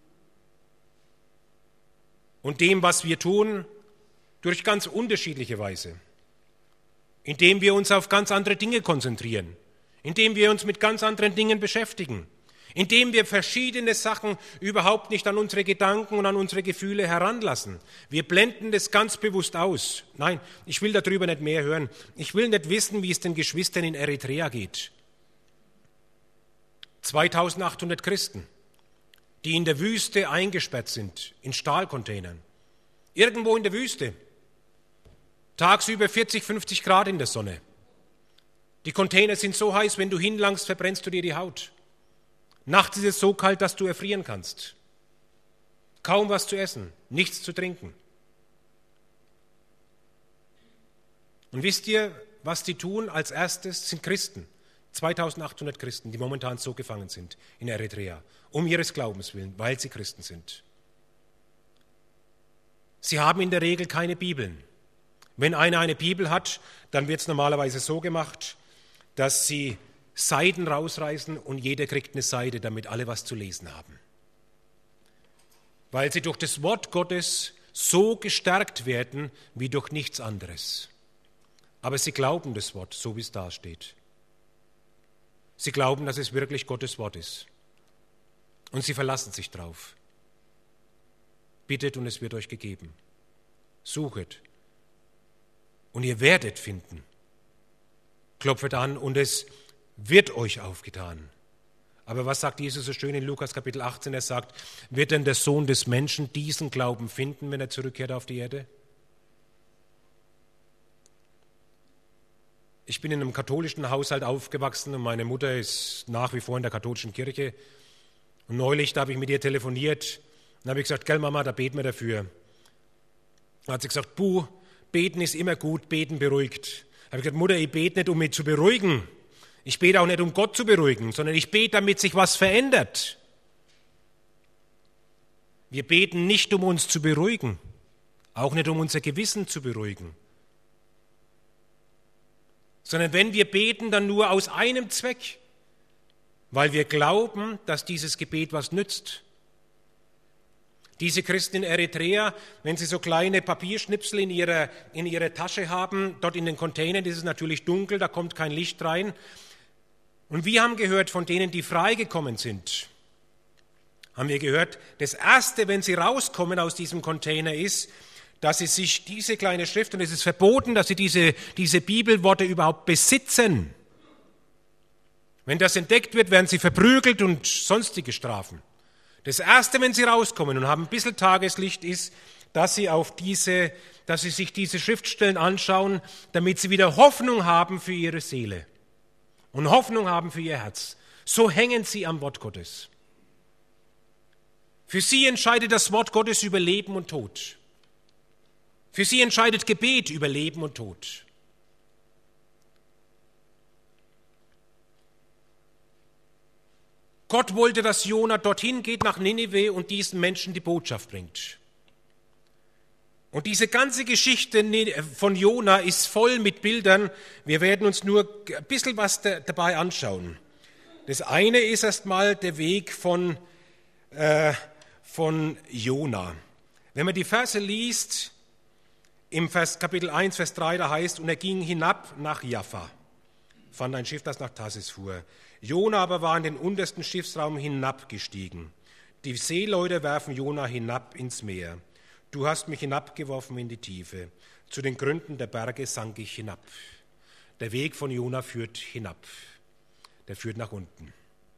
Speaker 1: und dem, was wir tun, durch ganz unterschiedliche Weise. Indem wir uns auf ganz andere Dinge konzentrieren, indem wir uns mit ganz anderen Dingen beschäftigen, indem wir verschiedene Sachen überhaupt nicht an unsere Gedanken und an unsere Gefühle heranlassen. Wir blenden das ganz bewusst aus. Nein, ich will darüber nicht mehr hören. Ich will nicht wissen, wie es den Geschwistern in Eritrea geht. zweitausendachthundert Christen, die in der Wüste eingesperrt sind, in Stahlcontainern. Irgendwo in der Wüste. Tagsüber vierzig, fünfzig Grad in der Sonne. Die Container sind so heiß, wenn du hinlangst, verbrennst du dir die Haut. Nachts ist es so kalt, dass du erfrieren kannst. Kaum was zu essen, nichts zu trinken. Und wisst ihr, was die tun als erstes? Sind Christen. zweitausendachthundert Christen, die momentan so gefangen sind in Eritrea, um ihres Glaubens willen, weil sie Christen sind. Sie haben in der Regel keine Bibeln. Wenn einer eine Bibel hat, dann wird es normalerweise so gemacht, dass sie Seiten rausreißen und jeder kriegt eine Seite, damit alle was zu lesen haben. Weil sie durch das Wort Gottes so gestärkt werden wie durch nichts anderes. Aber sie glauben das Wort, so wie es da steht. Sie glauben, dass es wirklich Gottes Wort ist. Und sie verlassen sich drauf. Bittet und es wird euch gegeben. Suchet und ihr werdet finden. Klopfet an und es wird euch aufgetan. Aber was sagt Jesus so schön in Lukas Kapitel achtzehn? Er sagt, wird denn der Sohn des Menschen diesen Glauben finden, wenn er zurückkehrt auf die Erde? Ich bin in einem katholischen Haushalt aufgewachsen und meine Mutter ist nach wie vor in der katholischen Kirche. Und neulich, da habe ich mit ihr telefoniert und habe ich gesagt, gell Mama, da beten wir dafür. Dann hat sie gesagt, Buh, beten ist immer gut, beten beruhigt. Da habe ich gesagt, Mutter, ich bete nicht, um mich zu beruhigen. Ich bete auch nicht, um Gott zu beruhigen, sondern ich bete, damit sich was verändert. Wir beten nicht, um uns zu beruhigen, auch nicht, um unser Gewissen zu beruhigen. Sondern wenn wir beten, dann nur aus einem Zweck, weil wir glauben, dass dieses Gebet was nützt, Diese Christen in Eritrea, wenn sie so kleine Papierschnipsel in ihrer, in ihrer Tasche haben, dort in den Containern, das ist natürlich dunkel, da kommt kein Licht rein. Und wir haben gehört von denen, die freigekommen sind, haben wir gehört, das Erste, wenn sie rauskommen aus diesem Container ist, dass sie sich diese kleine Schrift, und es ist verboten, dass sie diese, diese Bibelworte überhaupt besitzen. Wenn das entdeckt wird, werden sie verprügelt und sonstige Strafen. Das Erste, wenn sie rauskommen und haben ein bisschen Tageslicht, ist, dass sie, auf diese, dass sie sich diese Schriftstellen anschauen, damit sie wieder Hoffnung haben für ihre Seele und Hoffnung haben für ihr Herz. So hängen sie am Wort Gottes. Für sie entscheidet das Wort Gottes über Leben und Tod. Für sie entscheidet Gebet über Leben und Tod. Gott wollte, dass Jona dorthin geht nach Ninive und diesen Menschen die Botschaft bringt. Und diese ganze Geschichte von Jona ist voll mit Bildern. Wir werden uns nur ein bisschen was dabei anschauen. Das eine ist erstmal der Weg von, äh, von Jona. Wenn man die Verse liest, im Vers, Kapitel eins, Vers drei, da heißt, und er ging hinab nach Jaffa, fand ein Schiff, das nach Tarsis fuhr. Jona aber war in den untersten Schiffsraum hinabgestiegen. Die Seeleute werfen Jona hinab ins Meer. Du hast mich hinabgeworfen in die Tiefe. Zu den Gründen der Berge sank ich hinab. Der Weg von Jona führt hinab. Der führt nach unten.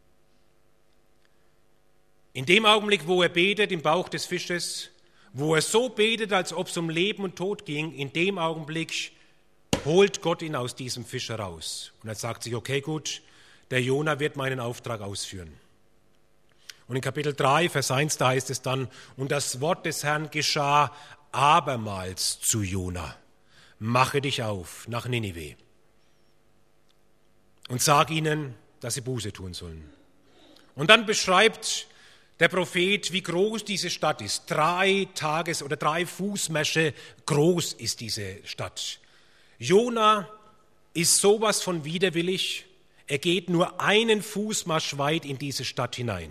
Speaker 1: In dem Augenblick, wo er betet im Bauch des Fisches, wo er so betet, als ob es um Leben und Tod ging, in dem Augenblick holt Gott ihn aus diesem Fisch heraus. Und er sagt sich, okay, gut, der Jona wird meinen Auftrag ausführen. Und in Kapitel drei, Vers eins, da heißt es dann, und das Wort des Herrn geschah abermals zu Jona. Mache dich auf nach Ninive und sag ihnen, dass sie Buße tun sollen. Und dann beschreibt der Prophet, wie groß diese Stadt ist. Drei Tages- oder drei Fußmärsche groß ist diese Stadt. Jona ist sowas von widerwillig. Er geht nur einen Fußmarsch weit in diese Stadt hinein.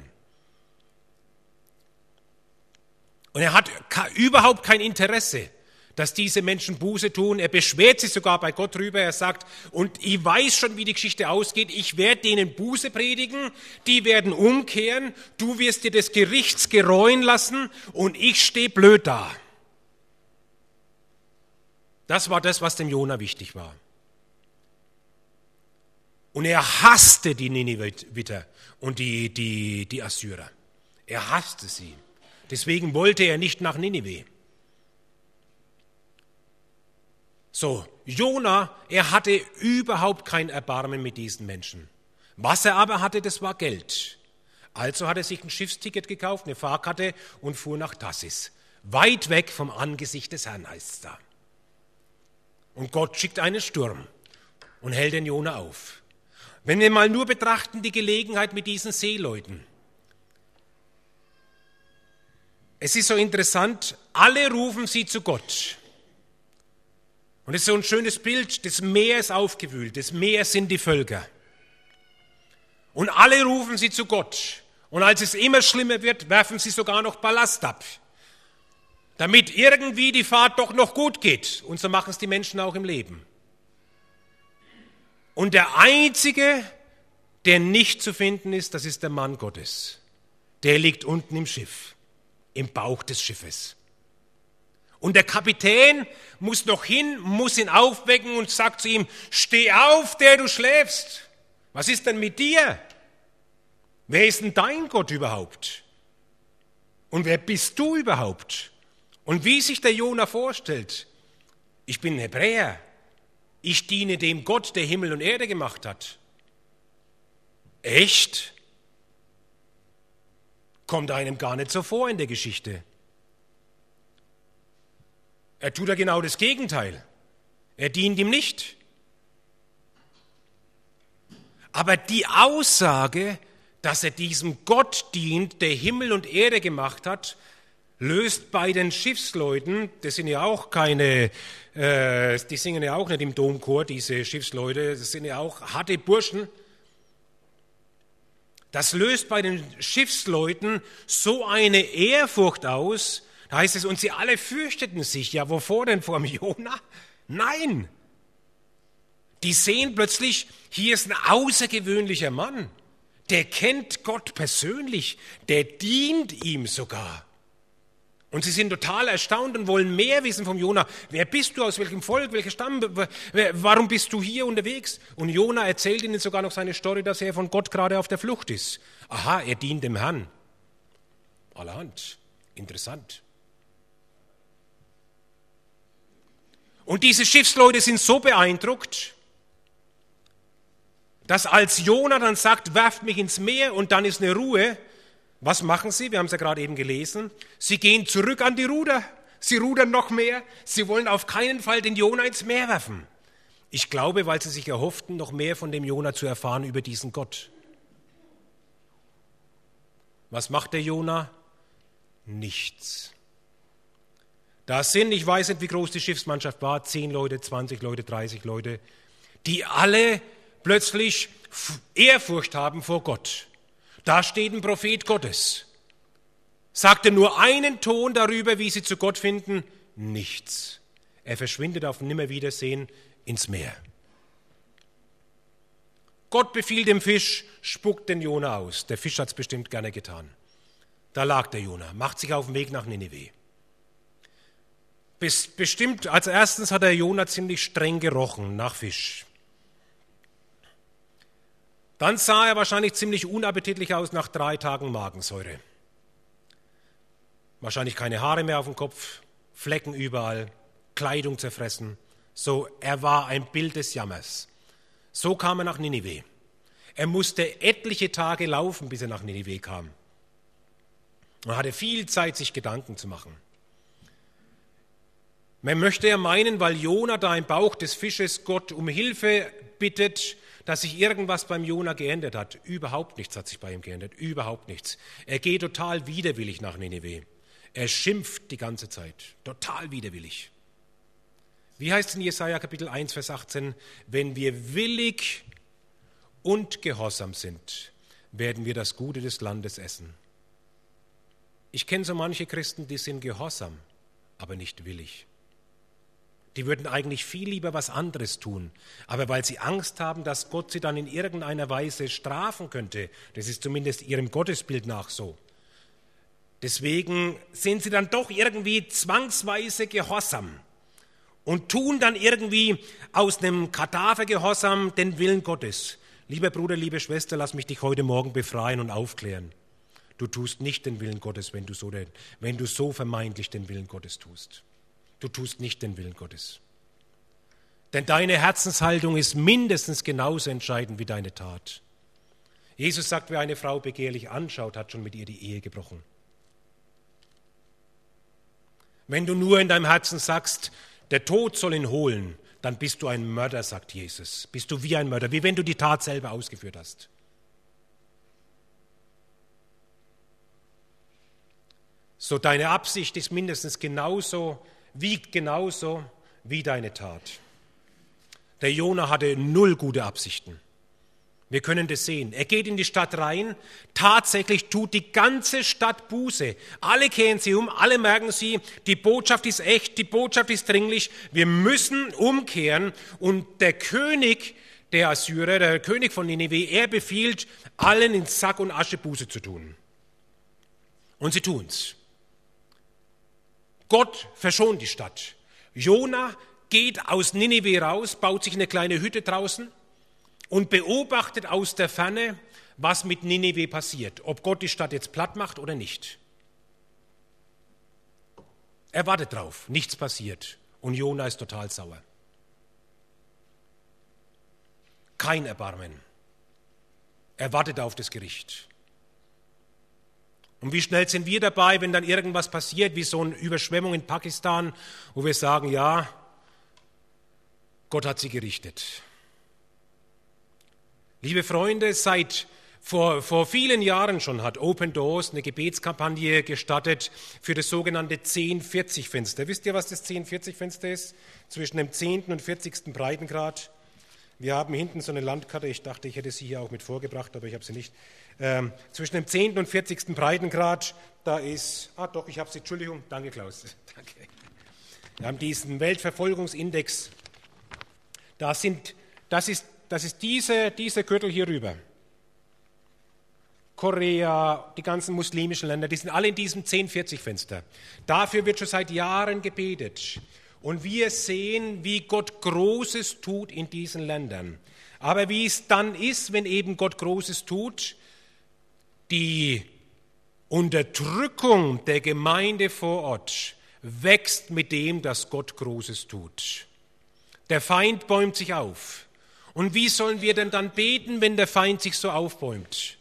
Speaker 1: Und er hat überhaupt kein Interesse, dass diese Menschen Buße tun. Er beschwert sich sogar bei Gott drüber. Er sagt, und ich weiß schon, wie die Geschichte ausgeht. Ich werde denen Buße predigen. Die werden umkehren. Du wirst dir des Gerichts gereuen lassen. Und ich stehe blöd da. Das war das, was dem Jona wichtig war. Und er hasste die Nineviter und die, die, die Assyrer. Er hasste sie. Deswegen wollte er nicht nach Ninive. So, Jona, er hatte überhaupt kein Erbarmen mit diesen Menschen. Was er aber hatte, das war Geld. Also hat er sich ein Schiffsticket gekauft, eine Fahrkarte und fuhr nach Tarsis. Weit weg vom Angesicht des Herrn, heißt es da. Und Gott schickt einen Sturm und hält den Jona auf. Wenn wir mal nur betrachten die Gelegenheit mit diesen Seeleuten. Es ist so interessant, alle rufen sie zu Gott. Und es ist so ein schönes Bild, das Meer ist aufgewühlt, das Meer sind die Völker. Und alle rufen sie zu Gott. Und als es immer schlimmer wird, werfen sie sogar noch Ballast ab, damit irgendwie die Fahrt doch noch gut geht. Und so machen es die Menschen auch im Leben. Und der Einzige, der nicht zu finden ist, das ist der Mann Gottes. Der liegt unten im Schiff, im Bauch des Schiffes. Und der Kapitän muss noch hin, muss ihn aufwecken und sagt zu ihm, steh auf, der du schläfst. Was ist denn mit dir? Wer ist denn dein Gott überhaupt? Und wer bist du überhaupt? Und wie sich der Jona vorstellt, ich bin Hebräer. Ich diene dem Gott, der Himmel und Erde gemacht hat. Echt? Kommt einem gar nicht so vor in der Geschichte. Er tut ja genau das Gegenteil. Er dient ihm nicht. Aber die Aussage, dass er diesem Gott dient, der Himmel und Erde gemacht hat, löst bei den Schiffsleuten, das sind ja auch keine, äh, die singen ja auch nicht im Domchor, diese Schiffsleute, das sind ja auch harte Burschen, Das löst bei den Schiffsleuten so eine Ehrfurcht aus. Da heißt es, und sie alle fürchteten sich. Ja, wovor denn? Vor dem Jona? Nein. Die sehen plötzlich, hier ist ein außergewöhnlicher Mann. Der kennt Gott persönlich. Der dient ihm sogar. Und sie sind total erstaunt und wollen mehr wissen vom Jona. Wer bist du, aus welchem Volk, welcher Stamm, warum bist du hier unterwegs? Und Jona erzählt ihnen sogar noch seine Story, dass er von Gott gerade auf der Flucht ist. Aha, er dient dem Herrn. Allerhand, interessant. Und diese Schiffsleute sind so beeindruckt, dass als Jona dann sagt, werft mich ins Meer und dann ist eine Ruhe, was machen sie? Wir haben es ja gerade eben gelesen. Sie gehen zurück an die Ruder. Sie rudern noch mehr. Sie wollen auf keinen Fall den Jona ins Meer werfen. Ich glaube, weil sie sich erhofften, noch mehr von dem Jona zu erfahren über diesen Gott. Was macht der Jona? Nichts. Da sind, ich weiß nicht, wie groß die Schiffsmannschaft war, zehn Leute, zwanzig Leute, dreißig Leute, die alle plötzlich Ehrfurcht haben vor Gott. Da steht ein Prophet Gottes. Sagte nur einen Ton darüber, wie sie zu Gott finden, nichts. Er verschwindet auf Nimmerwiedersehen ins Meer. Gott befiehlt dem Fisch, spuckt den Jona aus. Der Fisch hat es bestimmt gerne getan. Da lag der Jona, macht sich auf den Weg nach Ninive. Bestimmt, als erstens hat der Jona ziemlich streng gerochen nach Fisch. Dann sah er wahrscheinlich ziemlich unappetitlich aus nach drei Tagen Magensäure. Wahrscheinlich keine Haare mehr auf dem Kopf, Flecken überall, Kleidung zerfressen. So, er war ein Bild des Jammers. So kam er nach Ninive. Er musste etliche Tage laufen, bis er nach Ninive kam. Er hatte viel Zeit, sich Gedanken zu machen. Man möchte ja meinen, weil Jona da im Bauch des Fisches Gott um Hilfe bittet, dass sich irgendwas beim Jona geändert hat. Überhaupt nichts hat sich bei ihm geändert, überhaupt nichts. Er geht total widerwillig nach Ninive. Er schimpft die ganze Zeit, total widerwillig. Wie heißt es in Jesaja Kapitel eins, Vers achtzehn? Wenn wir willig und gehorsam sind, werden wir das Gute des Landes essen. Ich kenne so manche Christen, die sind gehorsam, aber nicht willig. Die würden eigentlich viel lieber was anderes tun. Aber weil sie Angst haben, dass Gott sie dann in irgendeiner Weise strafen könnte, das ist zumindest ihrem Gottesbild nach so. Deswegen sind sie dann doch irgendwie zwangsweise gehorsam und tun dann irgendwie aus einem Kadavergehorsam den Willen Gottes. Lieber Bruder, liebe Schwester, lass mich dich heute Morgen befreien und aufklären. Du tust nicht den Willen Gottes, wenn du so, wenn du so vermeintlich den Willen Gottes tust. Du tust nicht den Willen Gottes. Denn deine Herzenshaltung ist mindestens genauso entscheidend wie deine Tat. Jesus sagt, wer eine Frau begehrlich anschaut, hat schon mit ihr die Ehe gebrochen. Wenn du nur in deinem Herzen sagst, der Tod soll ihn holen, dann bist du ein Mörder, sagt Jesus. Bist du wie ein Mörder, wie wenn du die Tat selber ausgeführt hast. So, deine Absicht ist mindestens genauso, wiegt genauso wie deine Tat. Der Jona hatte null gute Absichten. Wir können das sehen. Er geht in die Stadt rein. Tatsächlich tut die ganze Stadt Buße. Alle kehren sie um, alle merken sie, die Botschaft ist echt, die Botschaft ist dringlich. Wir müssen umkehren. Und der König der Assyrer, der König von Ninive, er befiehlt, allen in Sack und Asche Buße zu tun. Und sie tun's. Gott verschont die Stadt. Jona geht aus Ninive raus, baut sich eine kleine Hütte draußen und beobachtet aus der Ferne, was mit Ninive passiert, ob Gott die Stadt jetzt platt macht oder nicht. Er wartet drauf, nichts passiert und Jona ist total sauer. Kein Erbarmen. Er wartet auf das Gericht. Und wie schnell sind wir dabei, wenn dann irgendwas passiert, wie so eine Überschwemmung in Pakistan, wo wir sagen, ja, Gott hat sie gerichtet. Liebe Freunde, seit vor, vor vielen Jahren schon hat Open Doors eine Gebetskampagne gestartet für das sogenannte zehn vierzig Fenster. Wisst ihr, was das zehn vierzig Fenster ist? Zwischen dem zehnten und vierzigsten Breitengrad. Wir haben hinten so eine Landkarte, ich dachte, ich hätte sie hier auch mit vorgebracht, aber ich habe sie nicht. Ähm, zwischen dem zehnten und vierzigsten Breitengrad, da ist, ah doch, ich habe sie, Entschuldigung, danke Klaus, danke. Wir haben diesen Weltverfolgungsindex, da sind, das ist, das ist diese, diese Gürtel hier rüber. Korea, die ganzen muslimischen Länder, die sind alle in diesem zehn vierzig Fenster. Dafür wird schon seit Jahren gebetet. Und wir sehen, wie Gott Großes tut in diesen Ländern. Aber wie es dann ist, wenn eben Gott Großes tut, die Unterdrückung der Gemeinde vor Ort wächst mit dem, dass Gott Großes tut. Der Feind bäumt sich auf. Und wie sollen wir denn dann beten, wenn der Feind sich so aufbäumt?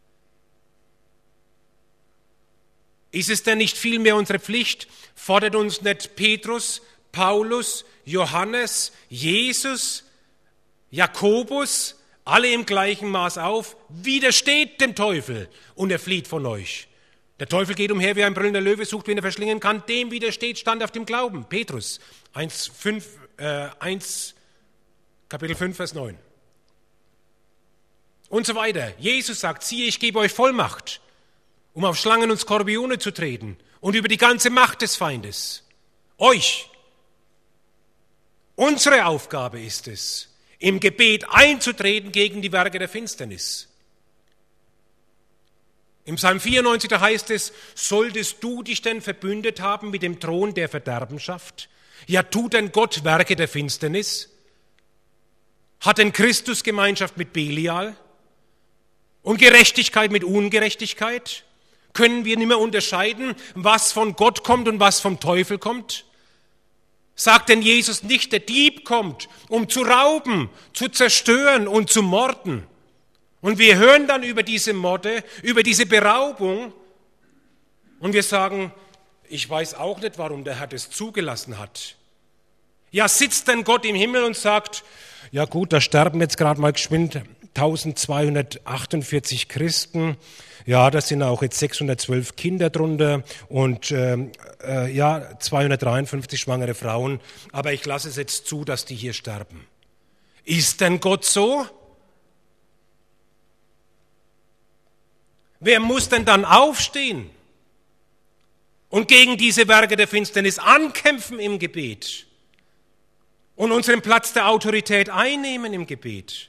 Speaker 1: Ist es denn nicht vielmehr unsere Pflicht, fordert uns nicht Petrus, Paulus, Johannes, Jesus, Jakobus, alle im gleichen Maß auf, widersteht dem Teufel und er flieht von euch. Der Teufel geht umher wie ein brüllender Löwe, sucht, wen er verschlingen kann, dem widersteht, stand auf dem Glauben. Petrus, eins, fünf, äh, eins, Kapitel fünf, Vers neun. Und so weiter. Jesus sagt, siehe, ich gebe euch Vollmacht, um auf Schlangen und Skorpione zu treten und über die ganze Macht des Feindes. Euch. Unsere Aufgabe ist es, im Gebet einzutreten gegen die Werke der Finsternis. Im Psalm vierundneunzig, da heißt es, solltest du dich denn verbündet haben mit dem Thron der Verderbenschaft? Ja, tut denn Gott Werke der Finsternis? Hat denn Christus Gemeinschaft mit Belial? Und Gerechtigkeit mit Ungerechtigkeit? Können wir nicht mehr unterscheiden, was von Gott kommt und was vom Teufel kommt? Sagt denn Jesus nicht, der Dieb kommt, um zu rauben, zu zerstören und zu morden? Und wir hören dann über diese Morde, über diese Beraubung und wir sagen, ich weiß auch nicht, warum der Herr das zugelassen hat. Ja, sitzt denn Gott im Himmel und sagt, ja gut, da sterben jetzt gerade mal geschwind eintausendzweihundertachtundvierzig Christen, ja, da sind auch jetzt sechshundertzwölf Kinder drunter und äh, äh, ja, zweihundertdreiundfünfzig schwangere Frauen, aber ich lasse es jetzt zu, dass die hier sterben. Ist denn Gott so? Wer muss denn dann aufstehen und gegen diese Werke der Finsternis ankämpfen im Gebet und unseren Platz der Autorität einnehmen im Gebet?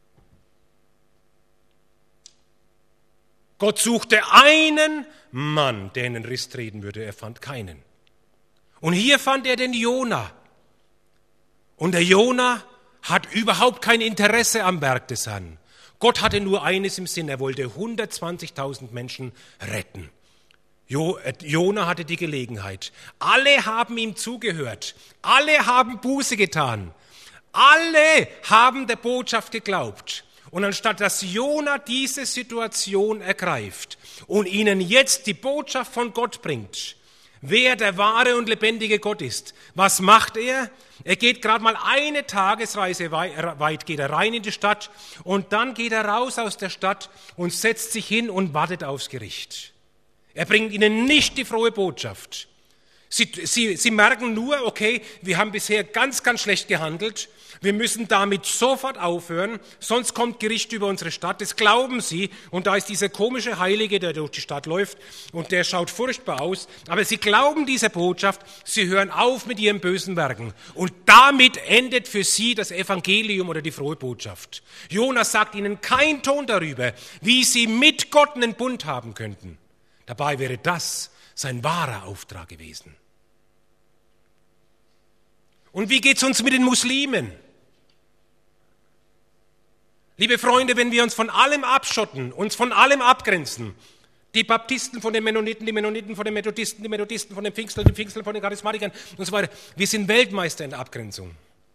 Speaker 1: Gott suchte einen Mann, der in den Riss treten würde. Er fand keinen. Und hier fand er den Jona. Und der Jona hat überhaupt kein Interesse am Werk des Herrn. Gott hatte nur eines im Sinn. Er wollte hundertzwanzigtausend Menschen retten. Jo, Jona hatte die Gelegenheit. Alle haben ihm zugehört. Alle haben Buße getan. Alle haben der Botschaft geglaubt. Und anstatt dass Jona diese Situation ergreift und ihnen jetzt die Botschaft von Gott bringt, wer der wahre und lebendige Gott ist, was macht er? Er geht gerade mal eine Tagesreise weit, geht er rein in die Stadt und dann geht er raus aus der Stadt und setzt sich hin und wartet aufs Gericht. Er bringt ihnen nicht die frohe Botschaft. Sie, sie, sie merken nur, okay, wir haben bisher ganz, ganz schlecht gehandelt. Wir müssen damit sofort aufhören, sonst kommt Gericht über unsere Stadt. Das glauben sie. Und da ist dieser komische Heilige, der durch die Stadt läuft und der schaut furchtbar aus. Aber sie glauben dieser Botschaft, sie hören auf mit ihren bösen Werken. Und damit endet für sie das Evangelium oder die frohe Botschaft. Jonas sagt ihnen kein Ton darüber, wie sie mit Gott einen Bund haben könnten. Dabei wäre das sein wahrer Auftrag gewesen. Und wie geht's uns mit den Muslimen? Liebe Freunde, wenn wir uns von allem abschotten, uns von allem abgrenzen, die Baptisten von den Mennoniten, die Mennoniten von den Methodisten, die Methodisten von den Pfingstlern, die Pfingstler von den Charismatikern und so weiter. Wir sind Weltmeister in der Abgrenzung.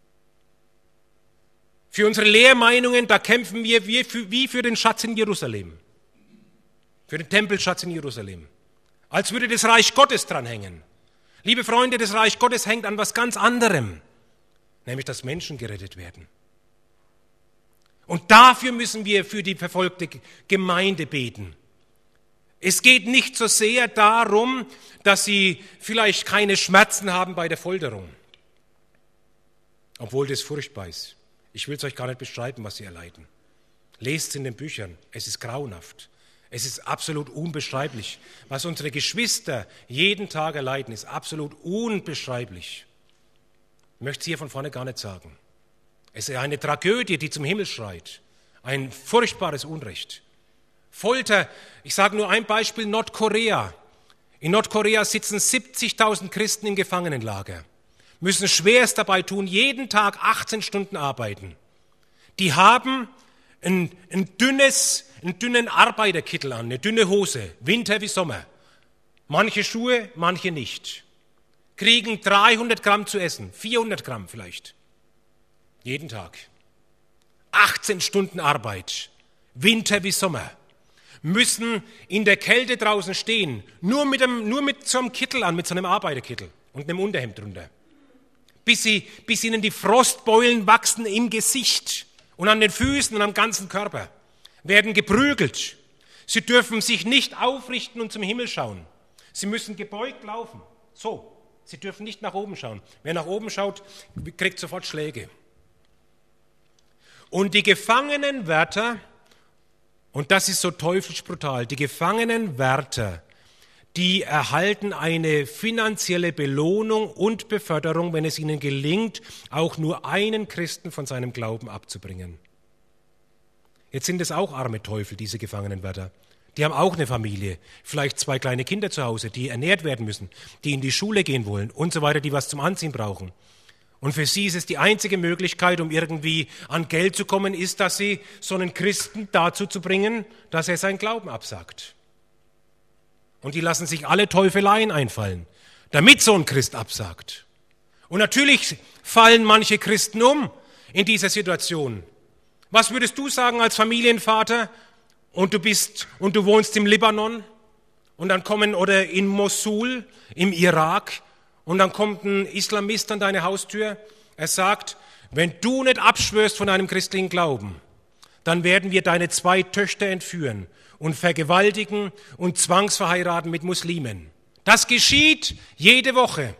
Speaker 1: Für unsere Lehrmeinungen, da kämpfen wir wie für, wie für den Schatz in Jerusalem. Für den Tempelschatz in Jerusalem. Als würde das Reich Gottes dranhängen. Liebe Freunde, das Reich Gottes hängt an was ganz anderem. Nämlich, dass Menschen gerettet werden. Und dafür müssen wir für die verfolgte Gemeinde beten. Es geht nicht so sehr darum, dass sie vielleicht keine Schmerzen haben bei der Folterung, obwohl das furchtbar ist. Ich will es euch gar nicht beschreiben, was sie erleiden. Lest es in den Büchern, es ist grauenhaft. Es ist absolut unbeschreiblich. Was unsere Geschwister jeden Tag erleiden, ist absolut unbeschreiblich. Ich möchte es hier von vorne gar nicht sagen. Es ist eine Tragödie, die zum Himmel schreit. Ein furchtbares Unrecht. Folter, ich sage nur ein Beispiel, Nordkorea. In Nordkorea sitzen siebzigtausend Christen im Gefangenenlager, müssen schwerst dabei tun, jeden Tag achtzehn Stunden arbeiten. Die haben ein, ein dünnes, einen dünnen Arbeiterkittel an, eine dünne Hose, Winter wie Sommer. Manche Schuhe, manche nicht. Kriegen dreihundert Gramm zu essen, vierhundert Gramm vielleicht. Jeden Tag. achtzehn Stunden Arbeit, Winter wie Sommer. Müssen in der Kälte draußen stehen, nur mit, einem, nur mit so einem Kittel an, mit so einem Arbeiterkittel und einem Unterhemd drunter. Bis, sie, bis ihnen die Frostbeulen wachsen im Gesicht und an den Füßen und am ganzen Körper. Werden geprügelt. Sie dürfen sich nicht aufrichten und zum Himmel schauen. Sie müssen gebeugt laufen. So, sie dürfen nicht nach oben schauen. Wer nach oben schaut, kriegt sofort Schläge. Und die Gefangenenwärter, und das ist so teuflisch brutal, die Gefangenenwärter, die erhalten eine finanzielle Belohnung und Beförderung, wenn es ihnen gelingt, auch nur einen Christen von seinem Glauben abzubringen. Jetzt sind es auch arme Teufel, diese Gefangenenwärter. Die haben auch eine Familie, vielleicht zwei kleine Kinder zu Hause, die ernährt werden müssen, die in die Schule gehen wollen und so weiter, die was zum Anziehen brauchen. Und für sie ist es die einzige Möglichkeit, um irgendwie an Geld zu kommen, ist, dass sie so einen Christen dazu zu bringen, dass er seinen Glauben absagt. Und die lassen sich alle Teufeleien einfallen, damit so ein Christ absagt. Und natürlich fallen manche Christen um in dieser Situation. Was würdest du sagen als Familienvater und du bist und du wohnst im Libanon und dann kommen oder in Mosul im Irak und dann kommt ein Islamist an deine Haustür. Er sagt, wenn du nicht abschwörst von deinem christlichen Glauben, dann werden wir deine zwei Töchter entführen und vergewaltigen und zwangsverheiraten mit Muslimen. Das geschieht jede Woche.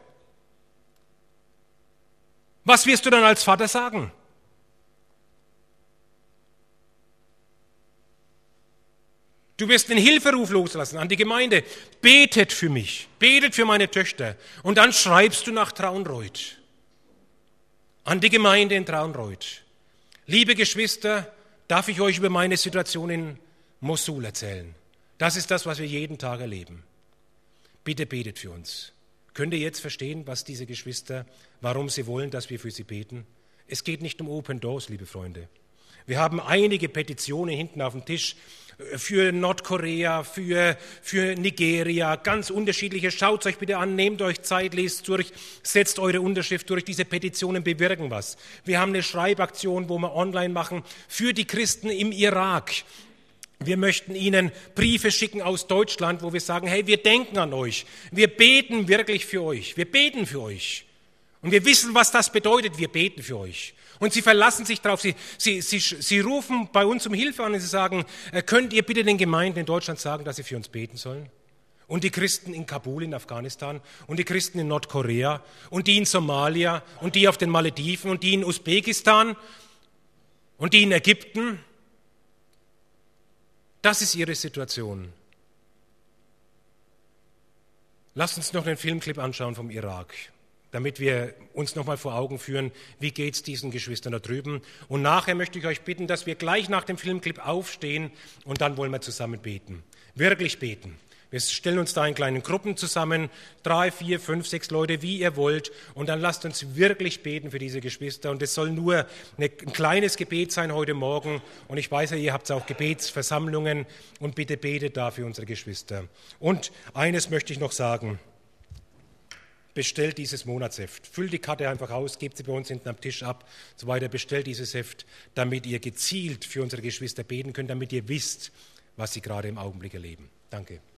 Speaker 1: Was wirst du dann als Vater sagen? Du wirst einen Hilferuf loslassen an die Gemeinde. Betet für mich, betet für meine Töchter. Und dann schreibst du nach Traunreut an die Gemeinde in Traunreut. Liebe Geschwister, darf ich euch über meine Situation in Mosul erzählen? Das ist das, was wir jeden Tag erleben. Bitte betet für uns. Könnt ihr jetzt verstehen, was diese Geschwister, warum sie wollen, dass wir für sie beten? Es geht nicht um Open Doors, liebe Freunde. Wir haben einige Petitionen hinten auf dem Tisch für Nordkorea, für, für Nigeria, ganz unterschiedliche. Schaut es euch bitte an, nehmt euch Zeit, lest durch, setzt eure Unterschrift durch. Diese Petitionen bewirken was. Wir haben eine Schreibaktion, wo wir online machen, für die Christen im Irak. Wir möchten ihnen Briefe schicken aus Deutschland, wo wir sagen, hey, wir denken an euch. Wir beten wirklich für euch. Wir beten für euch. Und wir wissen, was das bedeutet. Wir beten für euch. Und sie verlassen sich darauf. Sie, sie, sie, sie rufen bei uns um Hilfe an und sie sagen, könnt ihr bitte den Gemeinden in Deutschland sagen, dass sie für uns beten sollen? Und die Christen in Kabul in Afghanistan und die Christen in Nordkorea und die in Somalia und die auf den Malediven und die in Usbekistan und die in Ägypten. Das ist ihre Situation. Lasst uns noch den Filmclip anschauen vom Irak, damit wir uns nochmal vor Augen führen, wie geht es diesen Geschwistern da drüben. Und nachher möchte ich euch bitten, dass wir gleich nach dem Filmclip aufstehen und dann wollen wir zusammen beten. Wirklich beten. Wir stellen uns da in kleinen Gruppen zusammen, drei, vier, fünf, sechs Leute, wie ihr wollt. Und dann lasst uns wirklich beten für diese Geschwister. Und es soll nur ein kleines Gebet sein heute Morgen. Und ich weiß ja, ihr habt auch Gebetsversammlungen. Und bitte betet da für unsere Geschwister. Und eines möchte ich noch sagen. Bestellt dieses Monatsheft. Füllt die Karte einfach aus, gebt sie bei uns hinten am Tisch ab, so weiter. Bestellt dieses Heft, damit ihr gezielt für unsere Geschwister beten könnt, damit ihr wisst, was sie gerade im Augenblick erleben. Danke.